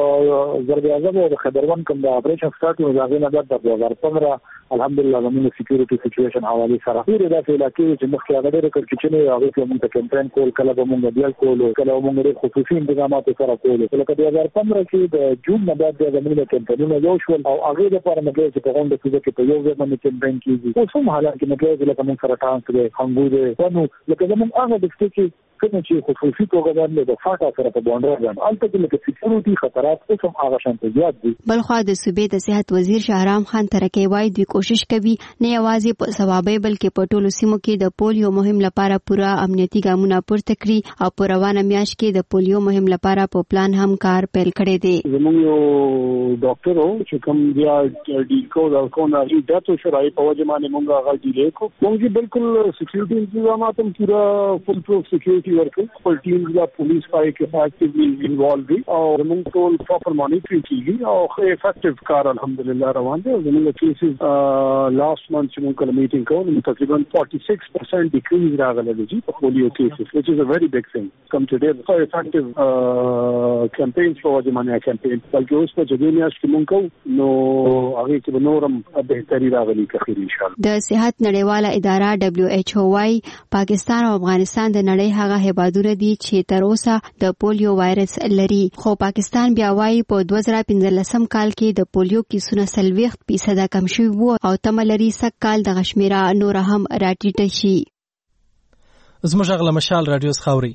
Speaker 4: د ضرب اعظم او د خبرون کوم د اپریشن سٹارټ او ځاګه نه د دوه هزار پندرہ الحمدلله زموږ سکیورټي سچويشن حواله سره ډیره د علاقې چې مخکې هغه ډېر کړ چې نه هغه چې موږ کمپاین کول کله به موږ بیا کول کله موږ خصوصي انتظامات سره کول لکه د دوه هزار پندرہ کې د جون نه بعد د زموږ کمپاینونه یو شول او هغه لپاره موږ چې په غونډه کې په یو ځای باندې کمپاین کیږي او څوم حالات کې موږ لکه موږ سره ټانک دی هنګو دی نو لکه زموږ هغه د څه کله چې خصوصي توګه باندې د فاټا سره په بونډر باندې البته کې لکه سکیورټي خطرات اوسم هغه شانته زیات دي.
Speaker 18: بلخوا د صوبې د صحت وزیر شهرام خان ترکی وايي دوی کوشش کوي نه یوازې په ثوابي بلکې په ټولو سیمو کې د پولیو مهم لپاره پوره امنیتي ګامونه پورته کړي او په روانه میاشت کې د پولیو مهم لپاره په پلان هم کار پیل کړی دی.
Speaker 19: زموږ یو ډاکټر وو چې کوم بیا ډی کو دا کو نه ډاټو شرای په وجه باندې موږ هغه دی لیکو موږ بالکل سکیورټي انتظامات هم پورا فل پروف سکیورټي ورکو خپل ټیم د پولیس پای کې اکټیولی انوالو دي او موږ ټول پراپر مانیټرینګ کیږي او ښه افیکټیو کار الحمدلله روان دی. زموږ کیسز لاست منث چې موږ کله میټینګ کوو تقریبا forty-six percent ډیکریز راغلی دی په پولیو کیسز which is a very big thing come today so effective campaigns for جمانه کمپاین بلکې اوس په جګړه میاشت کې موږ کوو نو هغه کې نورم بهتري راغلي کخیر ان شاء الله.
Speaker 18: د صحت نړیواله اداره دبليو ایچ او وايي پاکستان او افغانستان د نړۍ هغه هیوادونه دي چې تر اوسه د پولیو وایرس لري خو پاکستان بیا وايي په دوه زره پنځلسم کال کې د پولیو کیسونه سلويخت فیصد کم شوي وو او تمه لري سږ کال د غشمیره نور هم راټیټه شي.
Speaker 1: زموږ غل مشال رادیو خاوري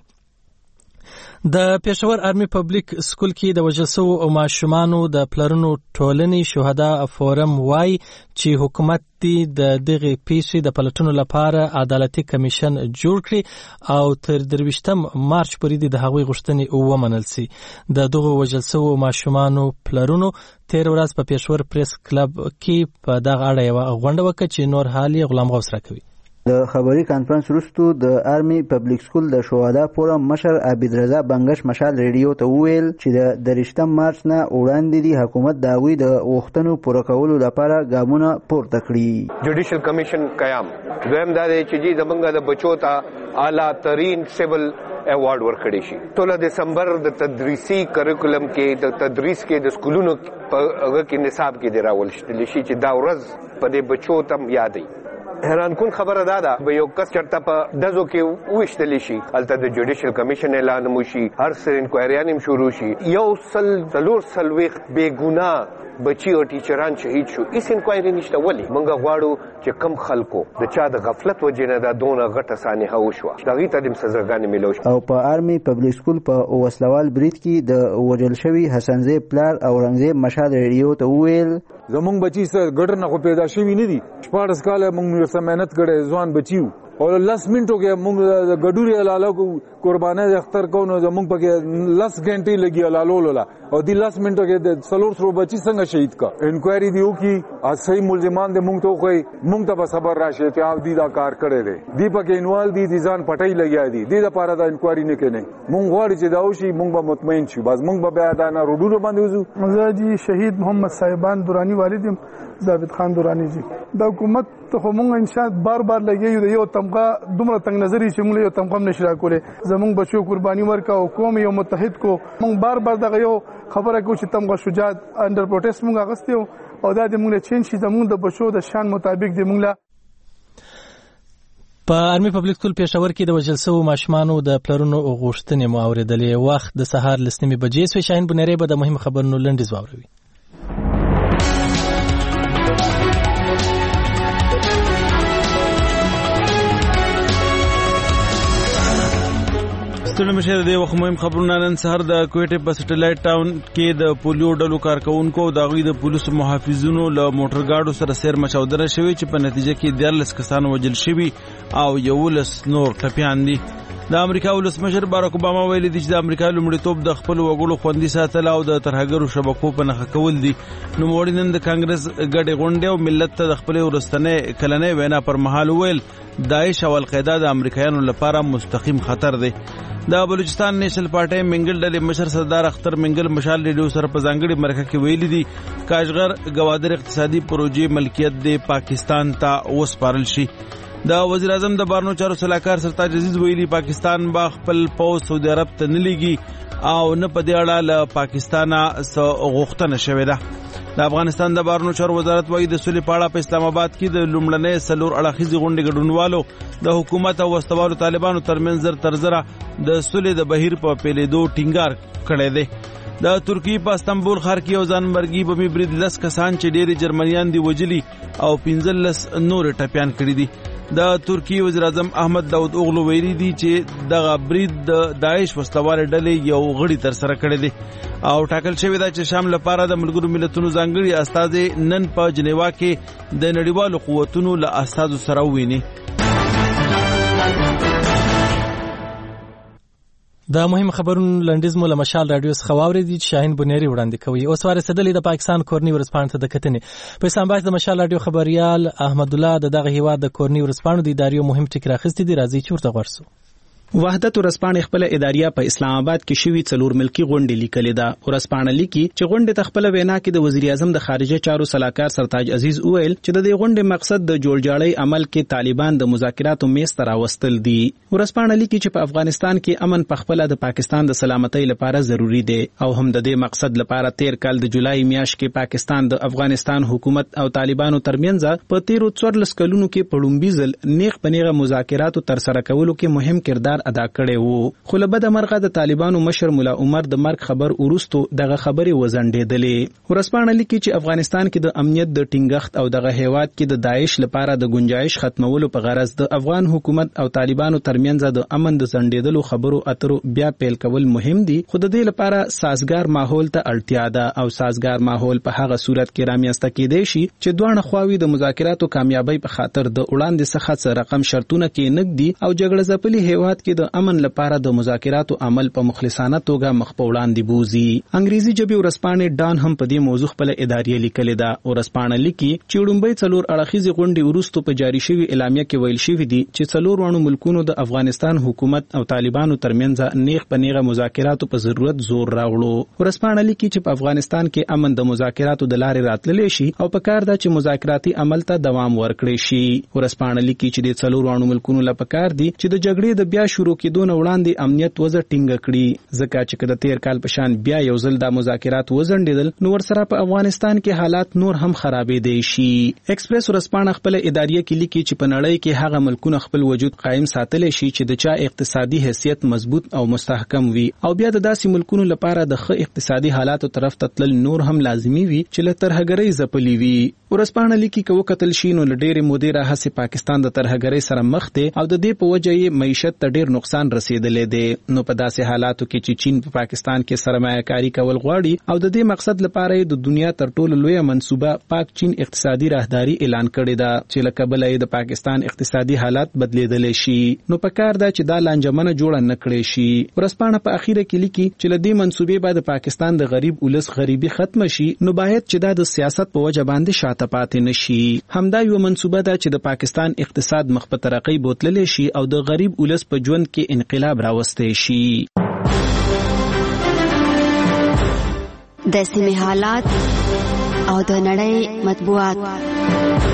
Speaker 1: د پېښور آرمي پبلک سکول کې د وژل شوو او ماشومانو د پلرونو ټولنې شهدا فورم وايي چې حکومت دی د دغه پیښې د پلټنو لپاره عدالتي کمیشن جوړ کړي او تر درویشتم مارچ پورې د هغوی غوښتنې ومنل شي. د دغه وژل شوو ماشومانو پلرونو تیر ورځ په پېښور پریس کلب کې په دغه اړه یو غونډه وکړه چې نور حالي غلام غوث راکوي.
Speaker 15: د خبري کانفرنس وروسته د آرمي پبلک سکول د شهدا فورم مشر عبید رضا بنگش مشال ریډیو ته وویل چې د دریشتم مارچ نه وړاندې دی حکومت د هغوی د غوښتنو پوره کولو لپاره ګامونه پورته کړي.
Speaker 20: جوډیشل کمیشن قیام دویم دا دی چې جی زمونږ د بچو ته اعلی ترین سیول ایوارډ ورکړی شي. ټول دسمبر د تدریسي کریکولم کې د تدریس کې د سکولونو په هغه کې نصاب کې دی راول شي چې دا ورځ په دې بچو تم یادې. حیران کن خبره دا ده به یو کس چرته په دزو کې وښتلی شي هلته د جوډیشل کمیشن اعلان وشي هر څه انکوایریان هم شروع شي یو سل څلور څلوېښت بې ګناه بچي او ټیچران شهید شو هیڅ انکوایري نشته. ولې موږ غواړو چې کم خلکو د چا د غفلت وجې نه دا دونه غټه سانحه وشوه د هغې ته دې سزاګانې میلاو شي.
Speaker 15: او په آرمي پبلک سکول په وسلوال برید کې د وژل شوي حسنزی پلار اورنګزیب مشال ریډیو ته وویل
Speaker 21: زمونږ بچي سره ګډر نه خو پیدا شوي نه دي شپاړس کاله موږ ورسره مهنت کړی ځوان بچي وو او لس منټو کې موږ ګډوري لاله کو قربانه اختر کو نو موږ پکې لس غنټې لګي لاله لولا او دی لس منټو کې د سلور سرو بچی څنګه شهید کا انکوایری دیو کی صحیح ملزمان دې موږ ته کوي موږ ته صبر راشه ته او دی دا کار کړي دي دی پکې انوال دي دي ځان پټي لګیا دي د لپاره دا انکوایری نه کوي موږ غواړو چې دا وشي موږ به مطمئن شو بس موږ به بیا دا نه روډو باندې وځو.
Speaker 22: مزاجي شهید محمد صاحبان دورانی والدیم ثابت خان دورانی جی دا حکومت ته موږ ان شاء بار بار لګیو یو تمغه دومره تنگ نظری چې موږ یو تمغه نشرا کوله زموږ بچو قرباني ورکا او قوم یو متحد کو موږ بار بار دا یو خبره کو چې تمغه شجاعت انډر پروټیسټ موږ اغستیو او دا د موږ چین شي زموږ د بچو د شان مطابق د موږ
Speaker 1: په آرمي پبلک سکول پېښور کې د وژل شوو ماشومانو د پلرونو غوښتنې مو اورېدلې. وخت د سهار لس نیمې بجې سوې. شاهین بنيري به د مهم خبرونو لنډیز واوروي.
Speaker 2: ستړي مشه د وخت مهم خبرونه نن سهار د کوټې په سټلایټ ټاون کې د پولیو ډلو کارکونکو د غوی د پولیسو محافظونو له موټر گاډو سره سیر مچاودره شوی چې په نتیجه کې دیارلس کسان وژل شوي او یولس نور ټپیان دي. د امریکا ولسمشر باراک اوباما ویلي دی چې د امریکا لومړیتوب د خپل وګړو خوندي ساتل او د ترهګرو شبکو په نښه کول دي. نو موړي نن د کانګرس ګډې غونډې او ملت ته د خپل ورستنې کلنې وینا پر مهال ویل داعش او القاعده د امریکایانو لپاره مستقیم خطر دی. د بلوچستان نیشنل پارټي منګل ډلې مشر سردار اختر منګل مشال ریډیو سره په ځانګړي مرکه کې ویلي دي کاشغر گوادر اقتصادي پروژې ملکیت د پاکستان ته وسپارل شي. د وزیر اعظم د بارنو چارو سلاکار سرتاج عزیز ویلي پاکستان با خپل پوز سعودي عرب ته نه لګي او نه په دې اړه له پاکستانه څه غوښتنه شوې ده. د افغانستان د بارنو چارو وزارت وايي د سولې په اړه په اسلام آباد کې د لومړنۍ سلور اړخیزې غونډې ګډونوالو د حکومت او وسوالو طالبانو ترمنځ زر تر زره د سولې د بهیر په پیلېدو ټینګار کړی دی. د ترکیې په استنبول ښار کې یو ځانمرګي بمي برید لس کسان چې ډېری جرمنیان دي وجلي او پنځلس نور ټپیان کړي دي. د ترکیې وزیر اعظم احمد داود اوغلو ویلي دي چې دغه برید د داعش وسلوال ډلې یو غړي تر سره کړی دی او ټاکل شوی دی چې شام لپاره د ملګرو ملتونو ځانګړي استازي نن په جنیوا کې د نړیوالو قوتونو له استازو سره وویني.
Speaker 1: د مهم خبرونو لنډیز مو له مشال رادیو څخه واورېدي چې شاهین بنيري وړاندې کوي. اوس ورسېدلې د پاکستان کورني ورځپاڼې ته د کتنې. په اسلام آباد د مشال رادیو خبريال احمد الله د دغه هیواد د کورني ورځپاڼو د ادارې مهم ټکی راخستې دي. راځي چې ورته غورسو.
Speaker 23: وحدت ورځپاڼې خپل اداریه په اسلام آباد کې شوی څلور ملکی غونډې لیکلې ده. ورځپاڼه لیکي چې غونډې ته خپل وینا کې د وزیر اعظم د خارجه چارو سلاکار سرتاج عزیز وویل چې د دې غونډې مقصد د جوړجاړی عمل کې طالبان د مذاکراتو میز ته راوستل دي. ورځپاڼه لیکي چې په افغانستان کې امن په خپل د پاکستان د سلامتۍ لپاره ضروری دی او هم د دې مقصد لپاره تیر کال د جولای میاشت کې پاکستان د افغانستان حکومت او طالبانو ترمنځ په تیرو څوارلس کلونو کې په لومړي ځل نیغ په نیغه مذاکراتو تر سره کولو کې مهم کردار ادا کړی و. خو له بده مرغه د طالبانو مشر مولا عمر د مرګ خبر وروسته دغه خبرې وزنډېدلې. ورځپاڼه لیکي چې افغانستان کې د امنیت د ټینګښت او دغه هیواد کې د داعش لپاره د گنجائش ختمولو په غرض د افغان حکومت او طالبانو ترمنځ د امن د زنډېدلو خبرو اترو بیا پیل کول مهم دي. خو د دې لپاره سازګار ماحول ته اړتیا ده او سازګار ماحول په هغه صورت کې رامنځته کېدای شي چې دوه خواوې د مذاکراتو کامیابی په خاطر د وړاندې څخه څه رقم شرطونه کې نګدي او جګړه ځپلي هیواد کې د امن لپاره د مذاکراتو عمل په مخلصانه توګه مخ په وړاندې بوزي. انګریزي ژبې ورځپاڼې ډان هم په دې موضوع خپل اداریه لیکلې ده. ورځپاڼه لیکي چې وړومبۍ څلور اړخیزې غونډې وروسته په جاری شوی اعلامیه کې ویل شوی دي چې څلور وړو ملکونو د افغانستان حکومت او طالبانو ترمنځ نیغ په نیغه مذاکراتو په ضرورت زور راوړو. ورځپاڼه لیکي چې په افغانستان کې امن د مذاکراتو د لارې راتللی شي او په کار ده چې مذاکراتي عمل ته دوام ورکړي شي. ورځپاڼه لیکي چې د څلور وړو ملکونو لپاره کار دي چې د جګړې د بیا شروع کېدو نه وړاندې امنیت وزه ټینګه کړي ځکه چې کله تیر کال په شان بیا یو ځل د مذاکرات وزنډیدل نو ورسره په افغانستان کې حالات نور هم خرابې دي شي. ایکسپریس ورځپاڼه خپل اداریه کې لیکي چې په نړۍ کې هغه ملکونه خپل وجود قائم ساتلی شي چې د چا اقتصادي حیثیت مضبوط او مستحکم وي او بیا د داسې ملکونو لپاره د ښه اقتصادي حالاتو طرف ته تلل نور هم لازمي وي چې له ترهګرۍ ځپلي وي. ورسپانه لیکي کو قتل شینو لډېر مودې راهسي پاکستان د ترهګرۍ سره مخ دی او د دې په وجه یې معیشت ته ډېر نقصان رسیدلې دی. نو په داسې حالاتو کې چې چین په پاکستان کې سرمایه‌کاري کول غواړي او د دې مقصد لپاره د دنیا تر ټولو لویه منصوبه پاک چین اقتصادي راهداري اعلان کړې ده چې لکه بل د پاکستان اقتصادي حالات بدلیدل شي. نو په کار ده چې دا لانجمنه جوړه نکړي شي. ورسپانه په اخیره کې لیکي چې لدې منصوبې بعد پاکستان د غریب ولس غریبي ختم شي نو باید چې دا د سیاست په وجه باندې شاته پاتې نشي. همدا یو منصوبه ده چې د پاکستان اقتصاد مخ په ترقۍ بوتللی شي او د غریب ولس په ژوند کې انقلاب راوستی شي.
Speaker 18: د سیمې حالات او د نړۍ مطبوعات.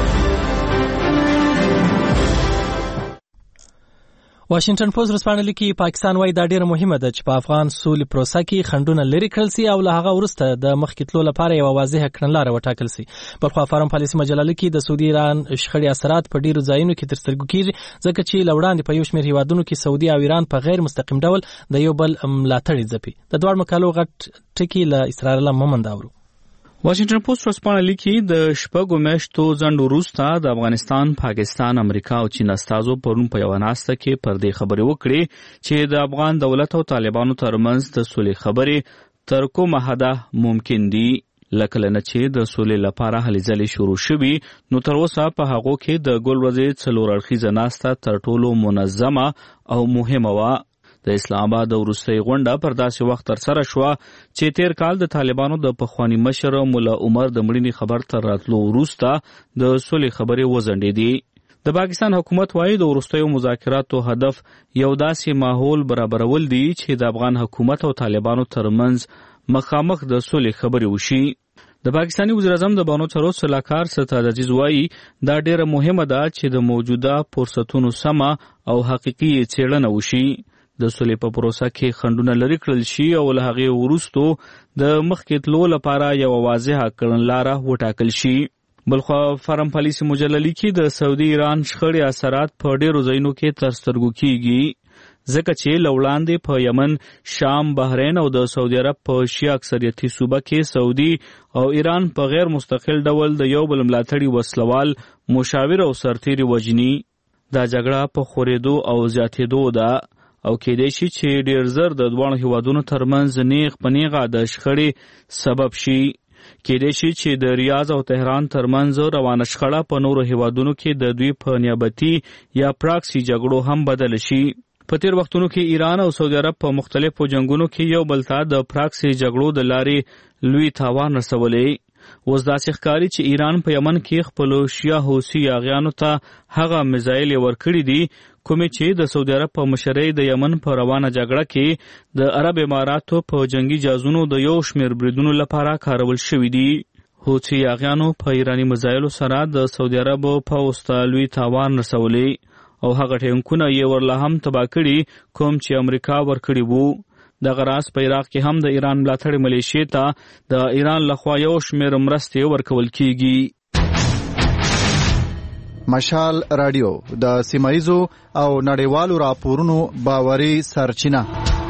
Speaker 1: واشنگټن پوسټ ورسپانه لیکي پاکستان وايي دا ډیره مهمه ده چې په افغان سولې پروسه کې خنډونه لري کړل سي او له هغه وروسته د مخکې تلو لپاره یو واضحه کړنلاره وټاکل سي. بلخو فارم پالیسي مجله لیکي د سعودي ایران شخړې اثرات په ډیرو ځایونو کې تر سترګو کیږي ځکه چې لوړاندې په یو شمېر هیوادونو کې سعودي او ایران په غیر مستقیم ډول د یو بل ملاتړ ځپي. د دوه مکالو غټ ټکی له اسرائیل مومند اورو.
Speaker 6: واشنگټن پوسټ ورسپانه لیکي د شپږو میاشتو ځنډ وروسته د افغانستان، پاکستان، امریکا او چین استازو پرون په یوه ناسته کې پر دې خبرې وکړې چې د افغان دولت او طالبانو ترمنځ د سولې خبرې تر کومه حده ممکن دي. لکه نه چې د سولې لپاره هلې ځلې شروع شوي نو تر اوسه په هغو کې د ګل ورځې څلور اړخیزه ناسته تر ټولو منظمه او مهمه وه. د اسلام آباد د وروستۍ غونډه پر داسې وخت ترسره شوه چې تیر کال د طالبانو د پخواني مشر ملا عمر د مړینې خبر تر راتلو وروسته د سولې خبرې وځنډېدې. د پاکستان حکومت وايي د وروستیو مذاکراتو هدف یو داسې ماحول برابرول دي چې د افغان حکومت او طالبانو ترمنځ مخامخ د سولې خبرې وشي. د پاکستاني وزیراعظم د بانو چارو سلاکار ستاد عزیز وايي دا ډیره مهمه ده چې د موجوده فرصتونو سمه او حقیقي څېړنه وشي. د سولې په پروسه کې خنډونه لرې کړل شي او له هغې وروستو د مخکې تلو لپاره یوه واضحه کړنلاره وټاکل شي. بلخوا فارم پالیسي مجله لیکي د سعودي ایران شخړې اثرات په ډېرو ځایونو کې تر سترګو کیږي ځکه چې له وړاندې په یمن، شام، بحرین او د سعودي عرب په شیعه اکثریتي صوبه کې سعودي او ایران په غیر مستقل ډول د یو بل ملاتړي وسلوال، مشاور او سرتیري وژني. دا جګړه په خورېدو او زیاتېدو ده او کېدای شي چې ډېر زر د دواړو هیوادونو ترمنځ نیغ په نیغه د شخړې سبب شي. کېدای شي چې د ریاض او تهران ترمنځ روانه شخړه په نورو هیوادونو کې د دوی په نیابتي یا پراکسي جګړو هم بدل شي. په تیر وختونو کې ایران او سعودي عرب په مختلفو جنگونو کې یو بل ته د پراکسي جګړو د لارې لوی تاوان رسولی. اوس داسې ښکاري چې ایران په یمن کې خپلو شیعه حوثي یاغیانو ته هغه میزایل ورکړي دي کومې چې د سعودي عرب په مشرۍ د یمن په روانه جګړه کې د عرب اماراتو په جنگي جازونو د یو شمېر بریدونو لپاره کارول شوي دي. حوثي یاغیانو په ایراني میزایلو سره د سعودي عرب پوځ ته لوی تاوان رسولی او هغه ټینکونه یې ورله هم تباه کړي کوم چې امریکا ورکړي وو. دغه راز په عراق کې هم د ایران ملاتړ ملیشې ته د ایران لخوا یو شمېر مرستې ورکول کیږي.
Speaker 7: مشال رادیو د سیمایزو او نړیوالو راپورونو باوري سرچینه.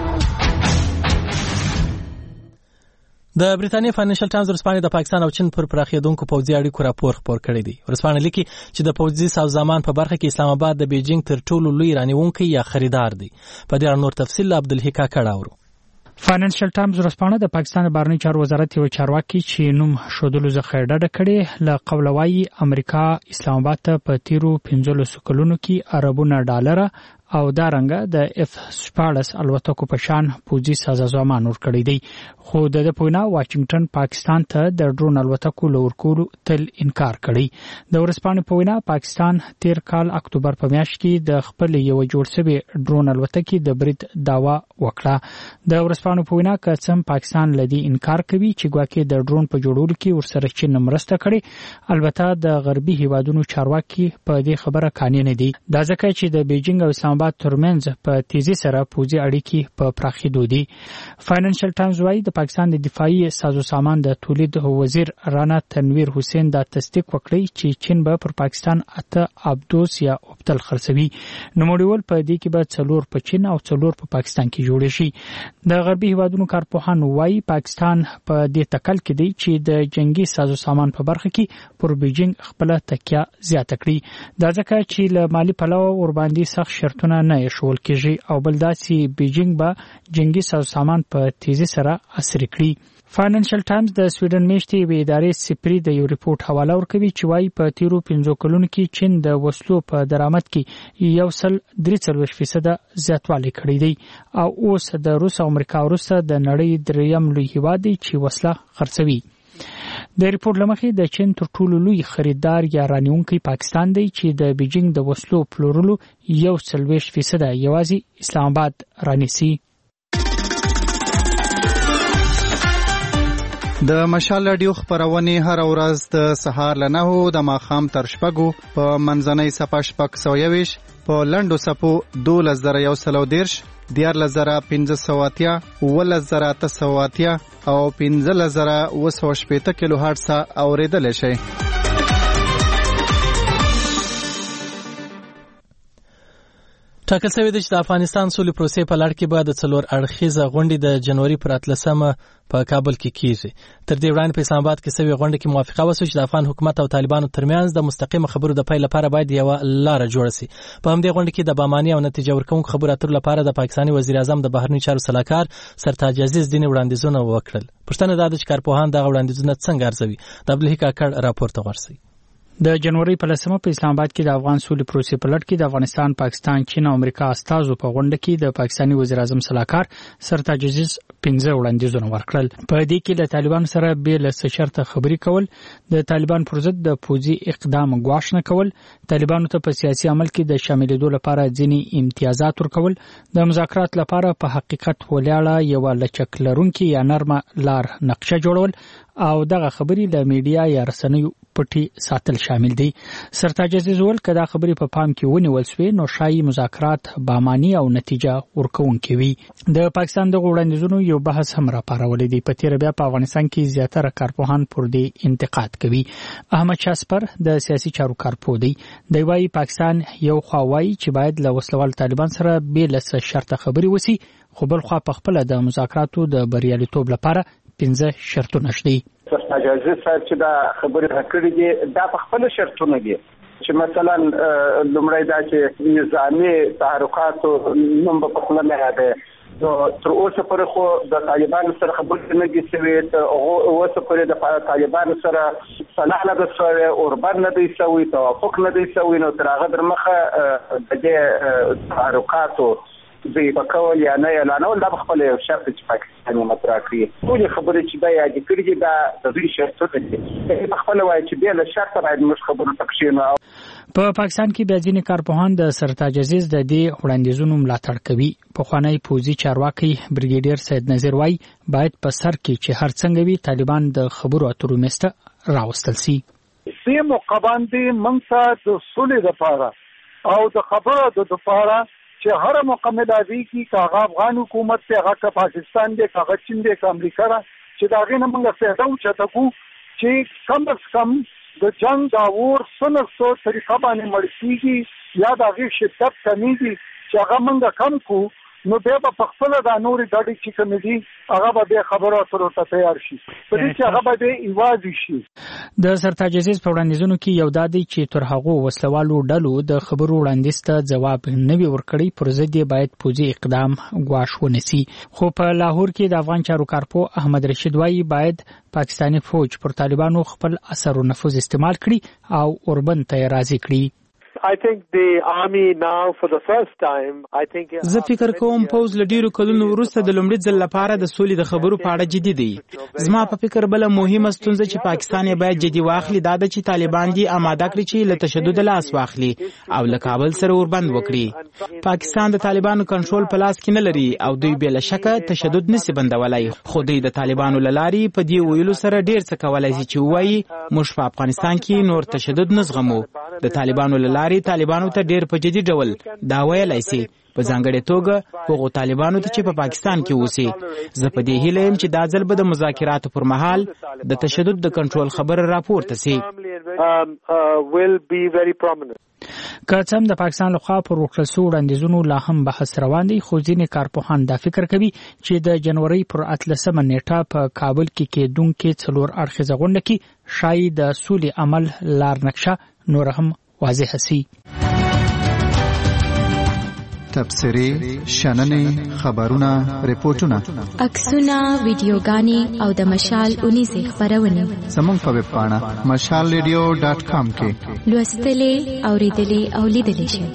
Speaker 1: د بریتانیا فاینانشل ټایمز ورسپانې د پاکستان او چین پر پراخېدونکو پوځي اړیکو راپور خپور کړی دی. ورسپانې لیکي چې د پوځي سازمان په برخه کې اسلام آباد د بیجینګ تر ټولو لوی رانیونکی یا خریدار دی. په دې اړه نور تفصیل عبدالحی کاکړ اورو.
Speaker 9: فاینانشل ټایمز ورسپانه د پاکستان بهرنی چارو وزارت یو چارواکي چې نوم ښودلو څخه ډډه کړې له قوله وایي امریکا اسلام آباد ته په تیرو پنځلسو کلونو کې اربونه ډالره او دارنګه د اف شپاړس الوتکو په شان پوځي سازمان ورکړی دی. خو د د پوینا واشنگټن پاکستان ته د ډرون الوتکو لورکولو تل انکار کړی. د ورسپانې په وینا پاکستان تیر کال اکتوبر په میاشت کې د خپل یو جوړ شوی ډرون الوتکې د برید داوا وکړه. د ورسپانې په وینا که څم پاکستان لدی انکار کوي چې ګواکې د ډرون په جوړولو کې ورسره چین مرسته کړي، البته د غربي هیوادونو چارواکي په دې خبره قانع نه دي. دا ځکه چې د بیجینګ او اسلام آباد ترمنځ په تیزی سره پوځي اړیکې په پراخېدو دي. فاینانشل ټایمز وايي د پاکستان د دفاعي سازو سامان د تولید وزیر رانا تنویر حسین دا تصدیق وکړی چې چین به پر پاکستان اته ابدوس یا اوبتل خرڅوي. نوموړي په دې کې به څلور په چین او څلور په پاکستان کې جوړ شي. د غربي هیوادونو کارپوهان وايي پاکستان په دې تکل کې دی چې د جنگي سازو سامان په برخه کې پر بیجینګ خپل تکیه زیاته کړي. دا ځکه چې له مالی پلوه ورباندې سخت شرطونه نه ایښول کېږي او بل دا چې بیجینګ به جنگي سازو سامان په تیزی سره عصري کړي. فاینانشل ټایمز د سویډن میاشتې یوې ادارې سپری د یو ریپورت حواله ورکوي چې وايي په تیرو پنځو کلونو کې چین د وسلو په درآمد کې یو سل درې څلوېښت فیصده زیاتوالی کړی دی او اوس د روس او امریکا وروسته د نړۍ دریم لوی هیواد دی چې وسله خرڅوي. د ریپورت لمخې د چین تر ټولو لوی خریدار یا رانیونکی پاکستان دی چې د بیجینګ د وسلو پلورلو یو څلوېښت فیصده یوازې اسلام آباد رانیسي.
Speaker 7: د مشال رادیو خبرونه هر ورځ د سهار له نهو د ماښام تر شپږو په منځنۍ صفه شپږ سوه یوویشت په لنډو صفو دولس زره یو سل او دېرش دیارلس زره پنځه سوه اتیا اوولس زره اته سوه اتیا او پنځلس زره اوه سوه شپېته کیلو هرټز اورېدلی شئ.
Speaker 1: ټاکل شوی دی چې د افغانستان سولې پروسې په لړ کې به د څلور اړخیزه غونډې د جنوري پر اتلسمه په کابل کې کیږي. تر دې وړاندې په اسلام آباد کې سوي غونډه کې موافقه وشوه چې د افغان حکومت او طالبانو ترمنځ د مستقیم خبرو د پیل لپاره باید یو لار جوړ شي. په همدې غونډه کې د باماني او نتیجه ورکونکو خبرو اترو لپاره د پاکستاني وزیر اعظم د بهرنیو چارو سلاکار سرتاج عزیز دیني وړاندیزونه وکړل. پوښتنه دا ده چې کارپوهان دغه وړاندیزونه څنګه ارزوي. د عبدالحی کاکړ راپور ته ورسئ.
Speaker 9: د جنوري په لسمه په اسلام آباد کې د افغان سولې پروسې په لړ کې د افغانستان، پاکستان، چین او امریکا استازو په غونډه کې د پاکستاني وزیر اعظم سلاکار سرتاج عزیز پنځه وړاندیزونه ورکړل. په دې کې د طالبانو سره بې له څه شرطه خبرې کول، د طالبان پر ضد د پوځي اقدام ګواښ نه کول، طالبانو ته په سیاسي عمل کې د شاملېدو لپاره ځینې امتیازات ورکول، د مذاکرات لپاره په حقیقت ولاړه یو لچک لرونکي یا نرمه لار نقشه جوړول او دغه خبرې د میډیا یا رسنیو پټي ساتل شامل دي. سرتاج عزیز وویل که دا خبرې په پام کې ونیول سوې نو شایي مذاکرات باماني او نتیجه ورکوونکې وي. د پاکستان د وړاندیزونو یو بحث هم راپارولی دی. په تېره بیا په افغانستان کې زیاتره کارپوهان پر دې انتقاد کوي. احمد شاه سپر د سیاسي چارو کارپوه دی. دی وايي پاکستان یو خوا وايي چې باید له وسلوال طالبان سره بې له څه شرطه خبرې وسي، خو بل خوا په خپله د مذاکراتو د بریالیتوب لپاره پنځه شرطونه شته.
Speaker 3: سرتاج عزیز صاحب چې دا خبرې راکړې دي دا په خپل شرطونه دي چې مثلا لومړی دا چې نظامي تحرکاتو نوم په خپل نه یاده نو تر اوسه پورې خو د طالبانو سره خبرې نه دي شوې، اوسه پورې د طالبانو سره صلاح نه ده شوې، اوربند نه دی شوی، توافق نه دی شوی. نو تر هغه در مخه د دې تحرکاتو زی بکول یا نه اعلانول دا خپل یو شرط چې پاکستان یې مطرح کړي. ټولې خبرې چې دا یاد کړي دي دا د دوی شرطونه دي. په خپل وایي چې بیا له شرط باید موږ خبرو ته کښېنو.
Speaker 9: په پاکستان کې بیا ځینې کارپوهان د سرتاج عزیز د دې وړاندیزونو ملاتړ کوي. پخوانی پوځي چارواکي بریګیډیر سید نذیر وايي باید په سر کې چې هر څنګه وي طالبان د خبرو اترو مسته راوستل سي.
Speaker 22: سي مقباندې منځه د سولې لپاره او د خبرو د لپاره چې هر مکمل ادي کی کاغه افغان حکومت ته هغه پاکستان دې کاغه چین دې امریکا را چې دا غینه موږ فایده او چتاکو چې کم از کم د جنگ دا ور سنسو طریقه باندې مرسيږي یا دا غي شدت کمیږي چې هغه موږ کم کو نو بیا په خپل د نوري ډاډي چې کمیږي هغه به خبرو اترو ته تیار شي په دې چې هغه به ایوازي شي.
Speaker 9: د سرتاج عزیز په وړاندیزونو کې یو دادی چې تر هغه وسلوالو ډلو د خبرو وړاندیز ته جواب نه وی ورکړي پر ضد باید پوځي اقدام ګواښ ونیسي. خو په لاهور کې د افغان چارو کارپو احمد رشید وايي باید پاکستاني فوج پر طالبانو خپل اثر او نفوذ استعمال کړي او اوربند ته راضي کړي.
Speaker 11: I think the army now for the first time I think
Speaker 12: زه فکر کوم پوز لډیرو کلونو وروسته د لومړي ځل لپاره د سولې د خبرو په اړه جدي دي. زما په فکر بل مهمه ستونزه چې پاکستان یې باید جدي واخلي دا د چې طالبان دي آماده کړي چې له تشدد لاس واخلي او له کابل سره وربند وکړي. پاکستان د طالبانو کنټرول په لاس کې نه لري او دوی بل شکه تشدد نسی بندولای، خو دوی د طالبانو لاري په دی ویلو سره ډیر څه کولای شي چې وایي موږ په افغانستان کې نور تشدد نه زغمو. د طالبانو لاري لارې طالبانو ته ډېر په جدي ډول دا ویلی سي، په ځانګړې توګه هغو طالبانو ته چې په پاکستان کې اوسي. زه په دې هیله یم چې دا ځل به د مذاکراتو پر مهال د تشدد د کنټرول خبره راپورته سي.
Speaker 9: که څه هم د پاکستان لخوا پر وکړل شوو وړاندیزونو لا هم بحث روان دی، خو ځینې کارپوهان دا فکر کوي چې د جنوري پر اتلسمه نیټه په کابل کې کېدونکې څلور اړخیزه غونډه کې ښایي د سولې عمل لار نقشه نور هم واضحه سي.
Speaker 7: تبصرې، شننې، خبرونه، ریپورتونه،
Speaker 8: عکسونه، ویډیوګانې او د مشال اونیزې خپرونې
Speaker 7: زموږ په ویب پاڼه مشال ریډیو ډاټ کام کې
Speaker 8: لوستلې، اورېدلې او لیدلې شئ.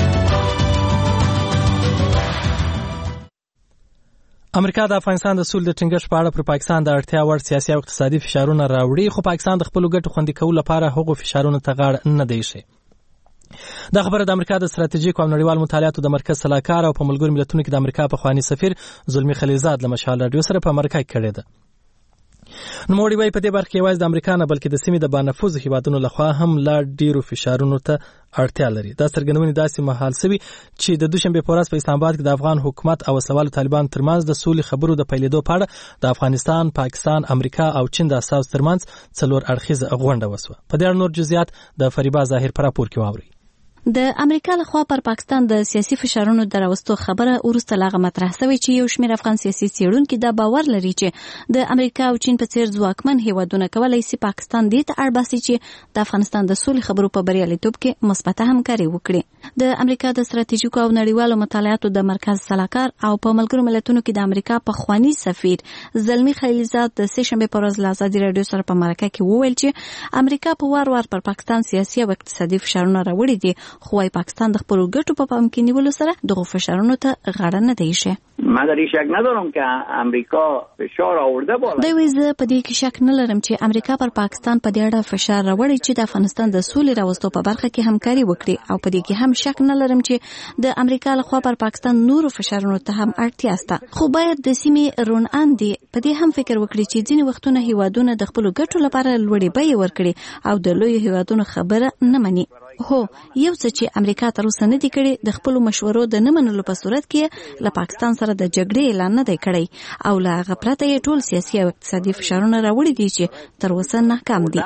Speaker 1: امریکا د افغانستان د سولې د ټینګښت په اړه پر پاکستان د اړتیا وړ سیاسي او اقتصادي فشارونه راوړي، خو پاکستان د خپلو ګټو خوندي کولو لپاره هغو فشارونو ته غاړه نه دی ایښی. دا خبره د امریکا د ستراتیژیک او نړیوال مطالعاتو د مرکز سلاکار او په ملګرو ملتونو کې د امریکا پخوانی سفیر زلمی خلیلزاد له مشال راډیو سره په مرکه کې کړې ده. نوموړي وايي په دې برخه کې یوازې د امریکا نه بلکې د سیمې د بانفوذ هیوادونو لخوا هم لا ډیرو فشارونو ته اړتیا لري. دا څرګندونې داسې مهال سوي چې د دوشنبې په ورځ په اسلام آباد کې د افغان حکومت او وسلوالو طالبانو ترمنځ د سولې خبرو د پیلېدو په اړه د افغانستان، پاکستان، امریکا او چین د اساسو ترمنځ څلور اړخیزه غونډه وسوه. په دې اړه نور جزئیات د فریبا ظاهر په راپور کې واورئ.
Speaker 13: د امریکا لخوا پر پاکستان د سیاسي فشارونو دراوستو خبره وروسته لاغه مطرح شوې چې یو شمېر افغان سیاسي څېړونکي دا باور لري چې د امریکا او چین په څېر ځواکمن هیوادونه کولی شي پاکستان دې ته اړ باسي چې د افغانستان د سولې خبرو په بریالیتوب کې مثبته همکاري وکړي. د امریکا د ستراتیژیکو او نړیوالو مطالعاتو د مرکز سلاکار او په ملګرو ملتونو کې د امریکا پخوانی سفیر زلمی خلیلزاد د سه شنبې په ورځ له ازادي راډیو سره په مرکه کې وویل چې امریکا په وار وار پر پاکستان سیاسي او اقتصادي فشارونه راوړي دي، خو وايي پاکستان د خپلو ګټو په پام کې نیولو سره دغو فشارونو ته غاړه نه دی ایښی.
Speaker 14: من در این شک ندارم که امریکا فشار آورده بالا.
Speaker 13: دوی وایي زه په دې کې شک نه لرم چې امریکا پر پاکستان په دې اړه فشار راوړي چې د افغانستان د سولې راوستو په برخه کې همکاري وکړي، او په دې کې هم شک نه لرم چې د امریکا لخوا پر پاکستان نورو فشارونو ته هم اړتیا شته. خو باید د سیمې روڼ اندي په دې هم فکر وکړي چې ځینې وختونه هیوادونه د خپلو ګټو لپاره لوړې بیې ورکړي او د لویو هیوادونو خبره نه مني. هو یو څه چې امریکا تر اوسه نه دی کړی د خپلو مشورو د نه منلو په صورت کې له پاکستان سره د جګړې اعلان نه دی کړی، او له هغه پرته یې ټول سیاسي او اقتصادي فشارونه راوړي دي چې تر اوسه ناکام دي.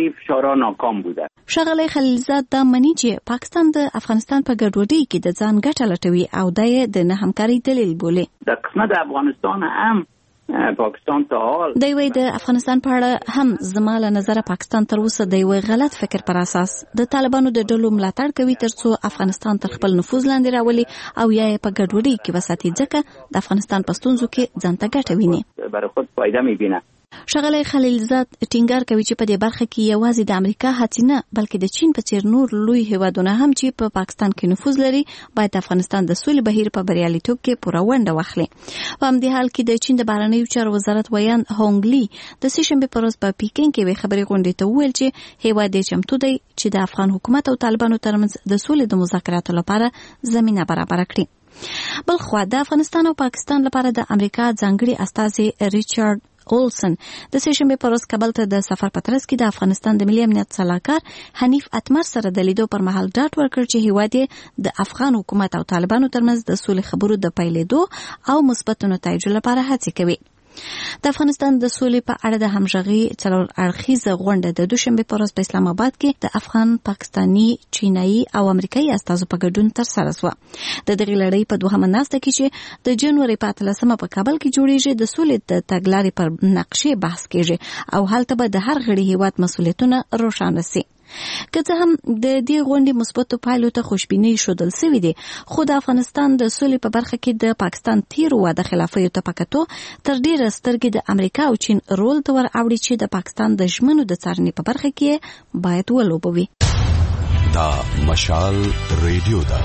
Speaker 13: ښاغلی خلیلزاد دا مني چې پاکستان د افغانستان په ګډوډۍ کې د ځان ګټه لټوي او دا یې د نه همکارۍ دلیل بولي.
Speaker 14: د قسمت افغانستان هم پاکستان ته حال
Speaker 13: دی وی د افغانستان په اړه هم زما له نظره پاکستان تر اوسه د یو غلط فکر پر اساس د طالبانو د ډلو ملاتړ کوي ترڅو افغانستان تر خپل نفوذ لاندې راولي او یا په ګډوډۍ کې وساتي، ځکه د افغانستان په ستونزو کې ځان ته ګټه ویني.
Speaker 14: برای خود فایده میبینه.
Speaker 13: ښاغلی خلیلزاد ټینګار کوي چې په دې برخه کې یوازې د امریکا هڅې نه بلکې د چین په څېر نور لوی هیوادونه هم چې په پا پاکستان کې نفوذ لري باید د افغانستان د سولې بهیر په بریالیتوب کې پوره ونډه واخلي. په همدې حال کې د چین د بهرنیو چارو وزارت ویان هونګ لی د سه شنبې په ورځ په پیکینګ کې یوې خبرې غونډې ته وویل چې هیواد یې چمتو دی چې د افغان حکومت او طالبانو ترمنځ د سولې د مذاکراتو لپاره زمینه برابره کړي. بل خوا د افغانستان او پاکستان لپاره د امریکا ځانګړي استازي ریچارډ اولسن د سه شنبې په ورځ کابل ته د سفر په ترڅ کې د افغانستان د ملي امنیت سلاکار حنیف اتمر سره د لیدو پر مهال ډاډ ورکړ چې هیواد یې د افغان حکومت او طالبانو ترمنځ د سولې خبرو د پیلېدو او مثبتو نتایجو لپاره هڅې کوي. د افغانستان د سولې په اړه د همغږي څلور اړخیزه غونډه د دوشنبه په ورځ په اسلام آباد کې د افغان، پاکستاني، چینایي او امریکایي استازو په ګډون ترسره شوه. د دغې لړۍ په دوهمه ناسته کې چې د جنوري په اتلسمه په کابل کې جوړیږي د سولې د تګلارې پر نقشې بحث کېږي او هلته به د هر غړي هیواد مسؤلیتونه روښانه شي. که څه هم د دې غونډې مثبتو پایلو ته خوشبیني ښودل سوي دي، خو د افغانستان د سولې په برخه کې د پاکستان تیرو واده خلافیو ته په کتو تر ډیره سترګې د امریکا او چین رول ته ور اوړي چې د پاکستان د ژمنو د څارنې په برخه کې باید ولوبوي.
Speaker 10: دا مشال ریډیو ده.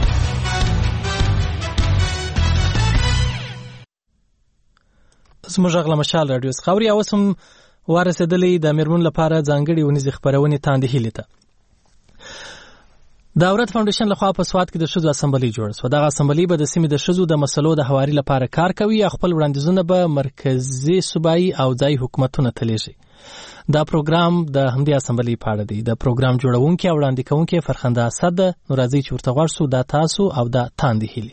Speaker 1: زموږ غږ له مشال راډیو څخه اوري. اوس هم ورسېدلې د میرمنو لپاره ځانګړي ونیزې خپرونې تاندې هیلې ته. د عورت فاونډیشن لخوا په سوات کې د ښځو اسمبلی جوړه شوه. دغه اسمبلی به د سیمې د ښځو د مسلو د هواري لپاره کار کوي او خپل وړاندیزونه به مرکزي صوبایي او ځایي حکومتونو ته لیږي. دا پروګرام د همدې اسمبلی په اړه دی. د پروګرام جوړونکي او وړاندې کوونکي فرخنده اسد ده. نو راځي چې ورته غوږ شو. دا تاسو او دا تاندې هیلي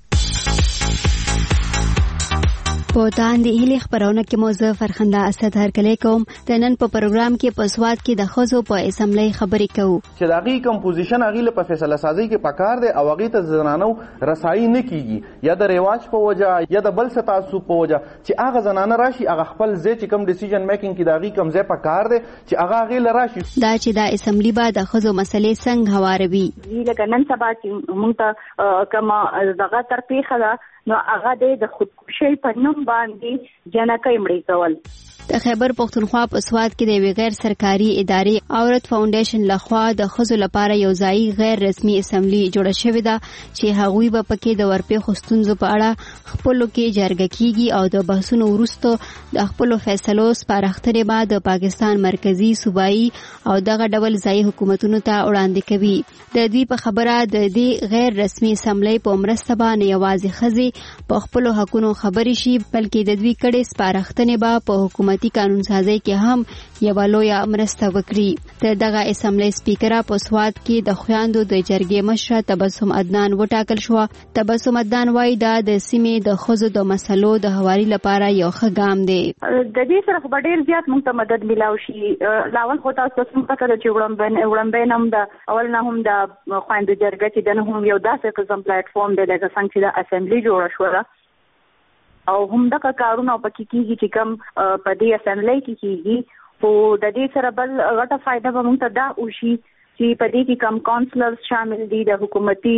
Speaker 18: په تاندې هیلي خبرونه کې موضوع فرخنده اسد هرکلی کوم. د نن په پروګرام کې په سواد کې د ښځو په اسمبلی خبرې کوو
Speaker 5: چې د هغې کمپوزیشن هغې له په فیصله سازۍ کې پکار دی او هغې ته زنانو رسایي نه کیږي یا د رواج په وجه یا د بل څه تعصب په وجه چې هغه زنانه راشي هغه خپل ځای چې کوم ډیسیژن میکینګ کې د هغې کوم ځای پکار دی چې هغه هغې له راشي.
Speaker 18: دا چې دا اسمبلی به د ښځو مسلې څنګه هواروي
Speaker 16: لکه نن سبا چې موږ ته کومه دغه ترپیښه ده نو هغه د خودکشي په نوم باندې جنکۍ مړې کول.
Speaker 18: د خیبر پښتونخوا په سواد کې د یوې غیر سرکاري ادارې عورت فاونډیشن لخوا د ښځو لپاره یو ځایي غیر رسمي اسمبلی جوړه شوې ده چې هغوی به پکې د ورپېښو ستونزو په اړه خپلو کې جرګه کیږي او د بحثونو وروسته د خپلو فیصلو سپارښتنې به د پاکستان مرکزي صوبایي او دغه ډول ځایي حکومتونو ته وړاندې کوي. د دوی په خبره د دې غیر رسمي اسمبلی په مرسته به نه یوازې ښځې په خپلو حقونو خبرې شي بلکې د دوی کړې سپارښتنې به په حکومت قانون سازی کې هم یو لویه مرسته وکړي. د دغه اسمبلی سپیکره په سواد کې د خویندو د جرګې مشره تبسم عدنان وټاکل شو. تبسم عدنان وایي دا د سیمې د ښځو د مسلو د هواري لپاره یو ښه ګام دی.
Speaker 16: د دې سره به ډېر زیات موږ ته مدد ملاو شي. لاول خو تاسو څنګه پته چې وړاندې وړاندې نوم د اول نه هم د خویندو جرګه چې د هم یو داسې قسم پلیټ فارم دی لکه څنګه چې د اسمبلی جوړه شوه او هم دغه کارونه پکې کیږي چې کوم په دې اسمبلی کې کیږي. خو د دې سره بل غټه فایده به موږ ته دا وشي چې په دې کې کم کونسلرز شامل دي د حکومتي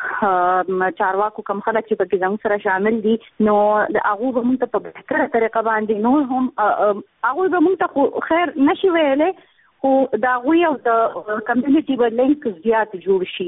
Speaker 16: چارواکو کم خلک چې پکې زموږ سره شامل دي نو هغوی به موږ ته په بهتره طریقه باندې نور هم هغوی به موږ ته خیر نشي ویلی خو د هغوی او د کمیونټي به لینک زیات جوړ شي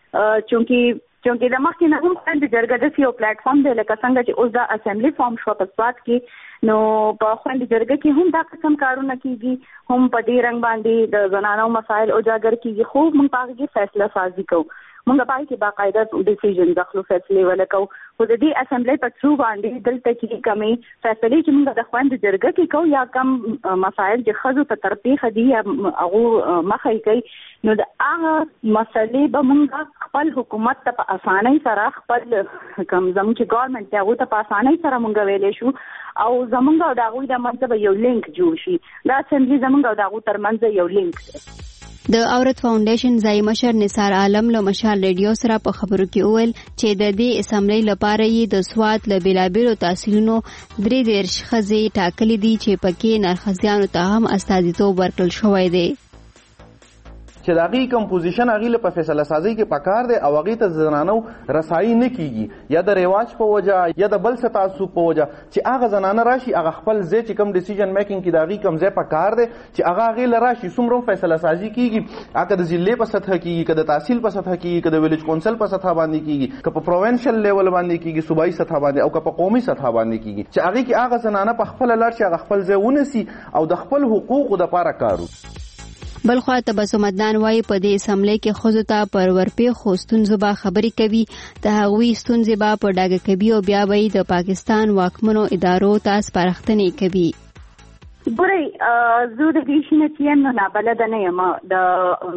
Speaker 16: چونکې چونکې د مخکې نه هم خویندو جرګه داسې یو پلیټ فارم دی لکه څنګه چې اوس دا اسمبلی فارم شوه په سوات کې نو په خویندو جرګه کې هم دا قسم کارونه کیږي هم په دې رنګ باندې د زنانو مسایل اجاګر کیږي خو موږ په هغې کې فیصله سازي کوو. موږ په هغې کې باقاعده ډیسیژن اخلو فیصلې ولکوو خو د دې اسمبلی په تھرو باندې دلته کې کمې فیصلې چې موږ د خویندو جرګه کې کوو یا کم مسایل چې ښځو ته ترپیښه دي یا هغو مخه یې کوي نو د هغه مسلې به موږ خپل حکومت ته په اسانۍ سره خپل کوم زموږ چې ګورنمنټ دی هغو ته په اسانۍ سره موږ ویلی شو او زموږ او د هغوی د منځه به یو لینک جوړ شي. دا اسمبلي زموږ او د هغو تر منځه یو لینک دی.
Speaker 18: د عورت فاونډیشن ځای مشر نثار عالم له مشال ریډیو سره په خبرو کې وویل چې د دې اسمبلی لپاره یې د سوات له بیلابیلو تحصیلونو درې دېرش ښځې ټاکلي دي چې پکې نرښځیانو ته هم استازیتوب ورکړل شوی دی.
Speaker 5: چې د هغې کمپوزیشن هغې له په فیصله سازۍ کې پکار دی او هغې ته زنانو رسایي نه کیږي یا د رواج په وجه یا د بل څه تعصب په وجه چې هغه زنانه راشي هغه خپل ځای چې کوم ډیسیژن میکینګ کې د هغې کوم ځای پکار دی چې هغه هغې له راشي څومره هم فیصله سازي کیږي هغه د ضلعې په سطحه کیږي که د تحصیل په سطحه کیږي که د ویلیج کونسل په سطحه باندې کیږي که په پروینشل لیول باندې کیږي صوبایي سطحه باندې او که په قومي سطحه باندې کیږي چې هغې کې هغه زنانه په خپله لاړ شي هغه خپل ځای ونیسي او د خپل حقوقو دپاره کار وکړي.
Speaker 18: بلخوا تبسم عدنان وایي په دې اسمبلی کې ښځو ته پر ورپېښو ستونزو به خبرې کوي د هغوی ستونزې به په ډاګه کوي او بیا به یې د پاکستان واکمنو ادارو ته سپارښتنې کوي.
Speaker 16: ګورئ زه د دې شي نه چې یم نو نابلده نه یم د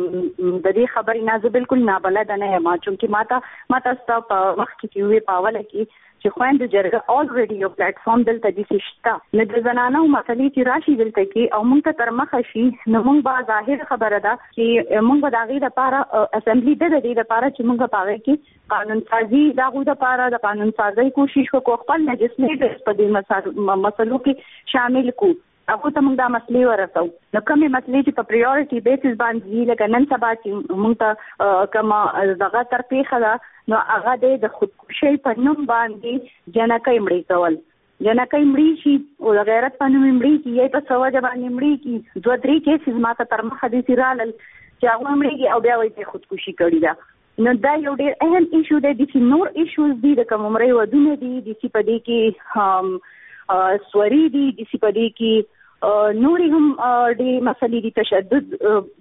Speaker 16: د دې خبرې نه زه بالکل نابلده نه یم چونکې ما ته ما ته ستا په وخت کې چې وې په اوله کې چې خویندو جرګه الریډي یو پلیټ فارم دلته داسې شته نو د زنانو مسلې چې راشي دلته کې او موږ ته تر مخه شي نو موږ به ظاهر خبره ده چې موږ به د هغې دپاره اسمبلي ده د دې دپاره چې موږ په هغې کې قانون سازي د هغوی دپاره د قانون سازۍ کوشش وکړو خپل لیجسلیټرز په دې مسلو کې شامل کړو هغو ته موږ دا مسلې ورسوو نو کومې مسلې چې په پریورټي بیسس باندې دي لکه نن سبا چې موږ ته کومه دغه ترپیښه ده نو هغه دی د خودکشۍ په نوم باندې جنکۍ مړې کول. جنکۍ مړې شي او د غیرت په نوم یې مړې کړي یا یې په څه وجه باندې مړې کړي دوه درې کیسز ما ته تر مخه داسې رالل چې هغوی مړې کړي او بیا وایي چې خودکشي کړې ده نو دا یو ډېر اهم ایشو دی. داسې نور ایشوز دي د کوم عمرۍ ودونه دي داسې په دې کې سوري دي داسې په دې کې نوري هم ډېرې مسلې دي. تشدد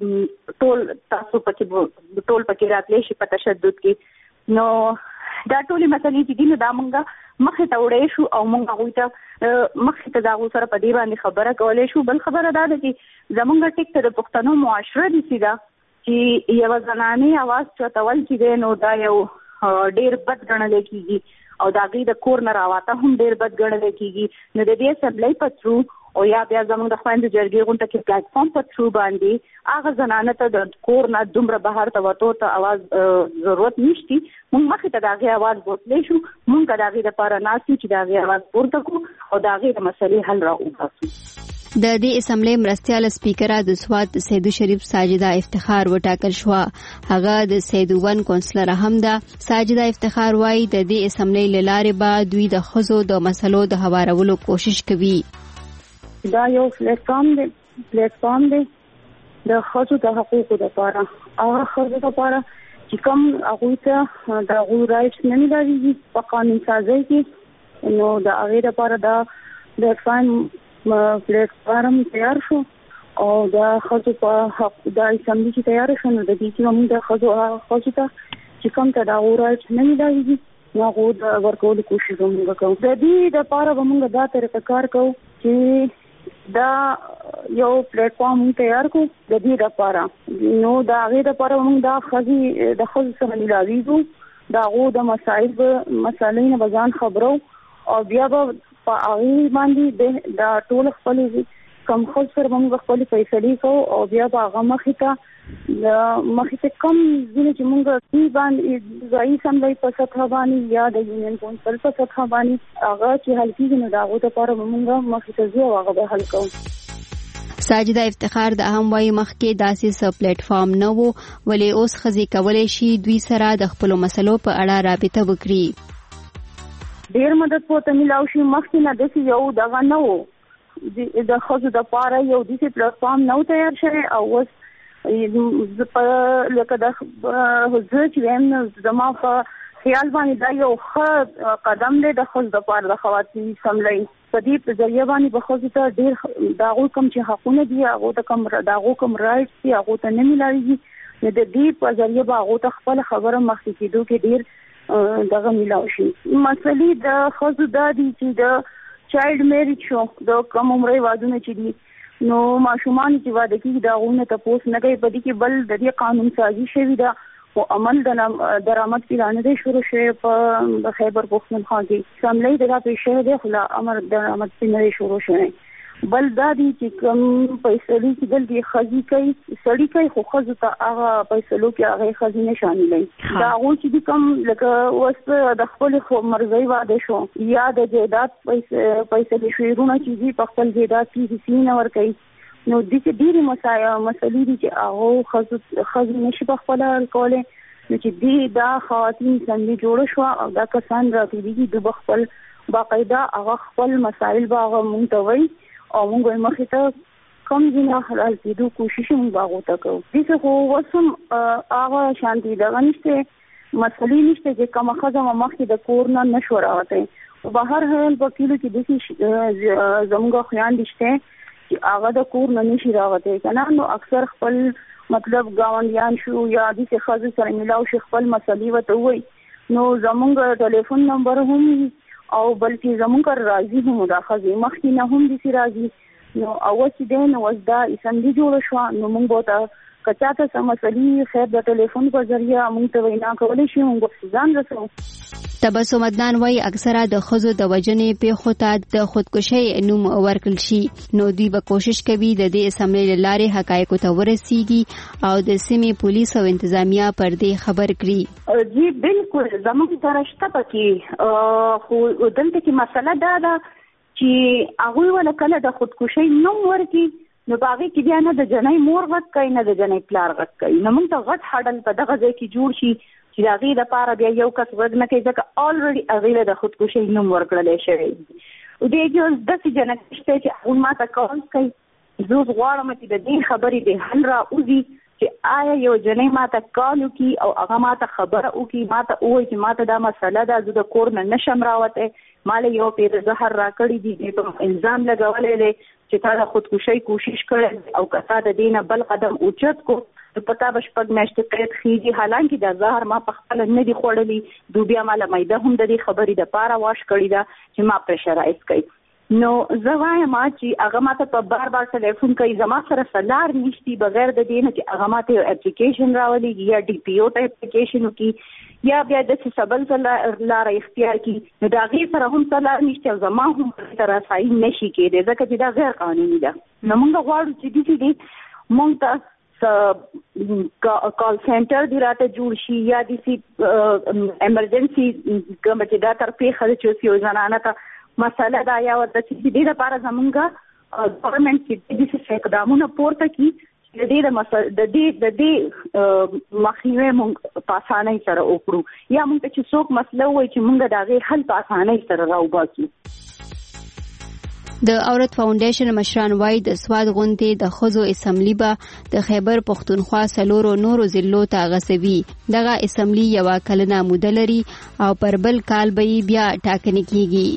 Speaker 16: ټول تاسو پکې ټول پکې راتلی شي په تشدد کې. نو دا ټولې مسلې چې دي نو دا مونږ مخې ته وړی شو او مونږ هغوی ته مخې ته د هغو سره په دې باندې خبره کولی شو. بل خبره دا ده چې زمونږ ټیک ته د پښتنو معاشره داسې ده چې یوه زنانې اواز چتول چې دی نو دا یو ډېر بد ګڼلی کېږي او د هغې د کور نه راواته هم ډېر بد ګڼلی کېږي. نو د دې اسمبلۍ په ترو او یا بیا زموږ د خویندو جرګې غونډه کې پلیټفارم په ترو باندې هغه زنانه ته د کور نه دومره بهر ته وتو ته اواز ضرورت نشتی. موږ مخې ته د هغې اواز بوتلی شو. موږ د هغې دپاره ناست یو چې د هغې اواز پورته کړو او د هغې د مسلې حل راوباسو.
Speaker 18: د دې اسمبلی مرستیاله سپیکره د سوات سیدو شریف ساجده افتخار وټاکل شو. هغه د سیدو ون کونسلر هم ده. ساجده افتخار وایي د دې اسمبلی له لارې به دوی د ښځو د مسلو د هوارولو کوشش کوي.
Speaker 16: دا یو پلیټفارم دی پلیټفارم دی د ښځو د حقوقو دپاره. هغه ښځو دپاره چې کوم هغوی ته د هغوی رایټس نه میلاویږي په قانون سازۍ کې نو د هغې دپاره دا پلیټفارم پلیټفارم تیار شو او د ښځو په حق د اسمبلي چې تیار شو نو د دې کې موږ د ښځو ښځو ته چې کوم ته د هغو رایټس نه میلاویږي نو هغو د ورکولو کوشش به موږ کوو. د دې دپاره به موږ دا طریقه کار کوو چې دا یو پلیټفارم تیار کړو د دې دپاره. نو د هغې دپاره موږ دا ښځې د ښځو سره میلاویږو د هغو د مصایب مسالې نه به ځان خبرو او بیا به په هغې باندې د ټول خپلې کم ښځو سره به موږ خپلې فیصلې کوو او بیا به هغه مخې ته د مخې ته کم ځینې چې موږ دې باندې ځایي اسمبلۍ په سطحه باندې یا د یونین کونسل په سطحه باندې هغه چې حل کېږي نو د هغو دپاره به موږ مخې ته ځو او هغه به حل کوو.
Speaker 18: ساجده افتخار د هم وایي مخکې داسې څه پلیټفارم نه و ولې اوس ښځې کولی شي دوی سره د خپلو مسلو په اړه رابطه وکړي.
Speaker 16: ډېر مدد پورته میلاو شي. مخکې نه داسې یو دغه نه و د ښځو دپاره یو داسې پلیټفارم نه و تیار شوی او اوس لکه د زه چې وایم نو زما په خیال باندې دا یو ښه قدم دی د ښځو دپاره د خواتین اسمبلۍ. په دې په ذریعه باندې به ښځو ته ډېر د هغوی کوم چې حقونه دي هغو ته کوم د هغو کوم رایټس دي هغو ته نه میلاویږي نو د دې په ذریعه به هغو ته خپله خبره مخکې کېدو کې ډېر دغه میلاو شي. مسلې د ښځو دا دي چې د چایلډ میریج شو د کم عمرۍ وادونه چې دي نو ماشومان چې واده کېږي د هغوی نه تپوس نه کوي. په دې کې بل د دې قانون سازي شوې ده خو عمل د درآمد کې لا نه دی شروع شوی په خیبر پښتونخوا کې. اسمبلۍ د دا پېښ شوی دی خو لا امر درآمد کې نه دی شروع شوی. بل دا دي چې کوم فیصلې چې دلته ښځې کوي سړي کوي خو ښځو ته هغه فیصلو کې هغې ښځې نه شاملوي. د هغوی چې دي کوم لکه اوس د خپلې مرضۍ واده شو یا د جایداد فیصلې شعرونه چې دي په خپل جایداد کې حصې نه ورکوي نو دې کې ډېرې مسلې دي چې هغو ښځو ښځې نشي په خپله حل کولی. نو چې دې دا خواتین اسمبلي جوړه شوه او دا کسان راټولېږي دوی به خپل باقاعده هغه خپل مسایل به هغه مونږ ته وایي او موږ یې مخې ته کم ځینې حل کېدو کوشش موږ به هغو ته کوو. داسې خو اوس هم هغه شانتې دغه نشته مسلې نشته چې کومه ښځه مو مخکې د کور نه نه شوه راوتی. خو په هر حال په کلیو کې داسې زموږ خویندې شته چې هغه د کور نه نشي راوتی که نه نو اکثر خپل مطلب ګاونډیان شو یا داسې ښځو سره میلاو شي خپل مسلې ورته ووایي نو زموږ ټلیفون نمبر هم او بلکې زموږ کر راځي هم دا ښځې مخکې نه هم داسې راځي نو اوس چې دی نو اوس دا اسمبلي جوړه شوه نو موږ به ورته که چاته څه مسلې خیر د ټلیفون په ذریعه موږ ته وینا کولی شي موږ به ځان رسوو.
Speaker 18: تبسم عدنان وایي اکثره د ښځو د وژنې پیښو ته د خودکشۍ نوم ورکړل شي نو دوی به کوشش کوي د دې اسمبلۍ له لارې حقایقو ته ورسیږي او د سیمې پولیس او انتظامیه پر دې خبر کړي.
Speaker 16: جی بالکل زموږ سره شته پکې خو دلته کې مسله دا ده چې هغوی ول کله د خودکشۍ نوم ورکړي نو په هغې کې بیا نه د جنۍ مور غږ کوي نه د جنۍ پلار غږ کوي. نو موږ ته غټ هډل په دغه ځای کې جوړ شي چې د هغې دپاره بیا یو کس غږ نه کوي ځکه آلریډي هغې له د خودکشۍ نوم ورکړلی شوی. دې کې اوس داسې جنکۍ شته چې هغوی ما ته کال کوي زه اوس غواړم چې د دې خبرې د حل را وځي چې آیا یو جنې ماته کال وکي او هغه ماته خبره وکي ماته وایي چې ماته دا مسله ده زه د کور نه نشم راوتی ماله یو پیر زهر راکړی دي په الزام لګولی دی چې تا د خودکشۍ کوشش کړی او که تا د دې نه بل قدم اوچت کو پتا به شپږ میاشتې قید خېږي حالانکې دا زهر ما په خپله نه دي خوړلي دو بیا ماله میده هم د دې خبرې دپاره واش کړې ده چې ما پرشرایز کوي نو زه وایم چې هغه ماته په بار بار ټلیفون کوي زما سره سلار نشتی بغیر د دې نه چې هغه ماته یو اپلیکیشن راولېږي یا ډي پی او ته اپلیکیشن وکړي یا بیا داسې سبل لاره اختیار کړي نو د هغې سره هم سلار نشته او زما هم ته رسایي نشي کېدی ځکه چې دا غیر قانوني ده نو موږ غواړو چې داسې دي موږ ته کال سنټر دی راته جوړ شي یا داسې ایمرجنسي کوم چې دا تر پیښه ده چې یو زنانه ته مسله ده یا ورته چې د دې لپاره زمونږ ګورنمنټ چې داسې اقدامونه پورته کړي د دې د مسله د دې د دې مخنیوی موږ په اسانۍ سره وکړو یا موږ ته چې څوک مسله وایي چې موږ د هغې حل په اسانۍ سره راوباسو.
Speaker 18: د اورت فاونډیشن مشران وایي د سواد غونډې د ښځو اسمبلی به د خیبر پښتونخوا څلورو نورو ضلعو ته غځوي. دغه اسمبلی یوه کلنه موده لري او پر بل کال به یې بیا ټاکنې کیږي.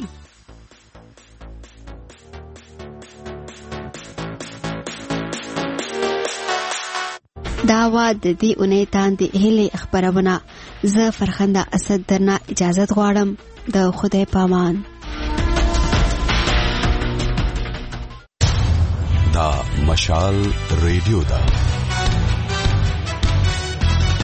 Speaker 18: دا وا د دې اونۍ تاندې هیلې خبرونه. زه فرخنده اسد درنه اجازت غواړم. د خدای پامان.
Speaker 10: دا مشال ریډیو ده.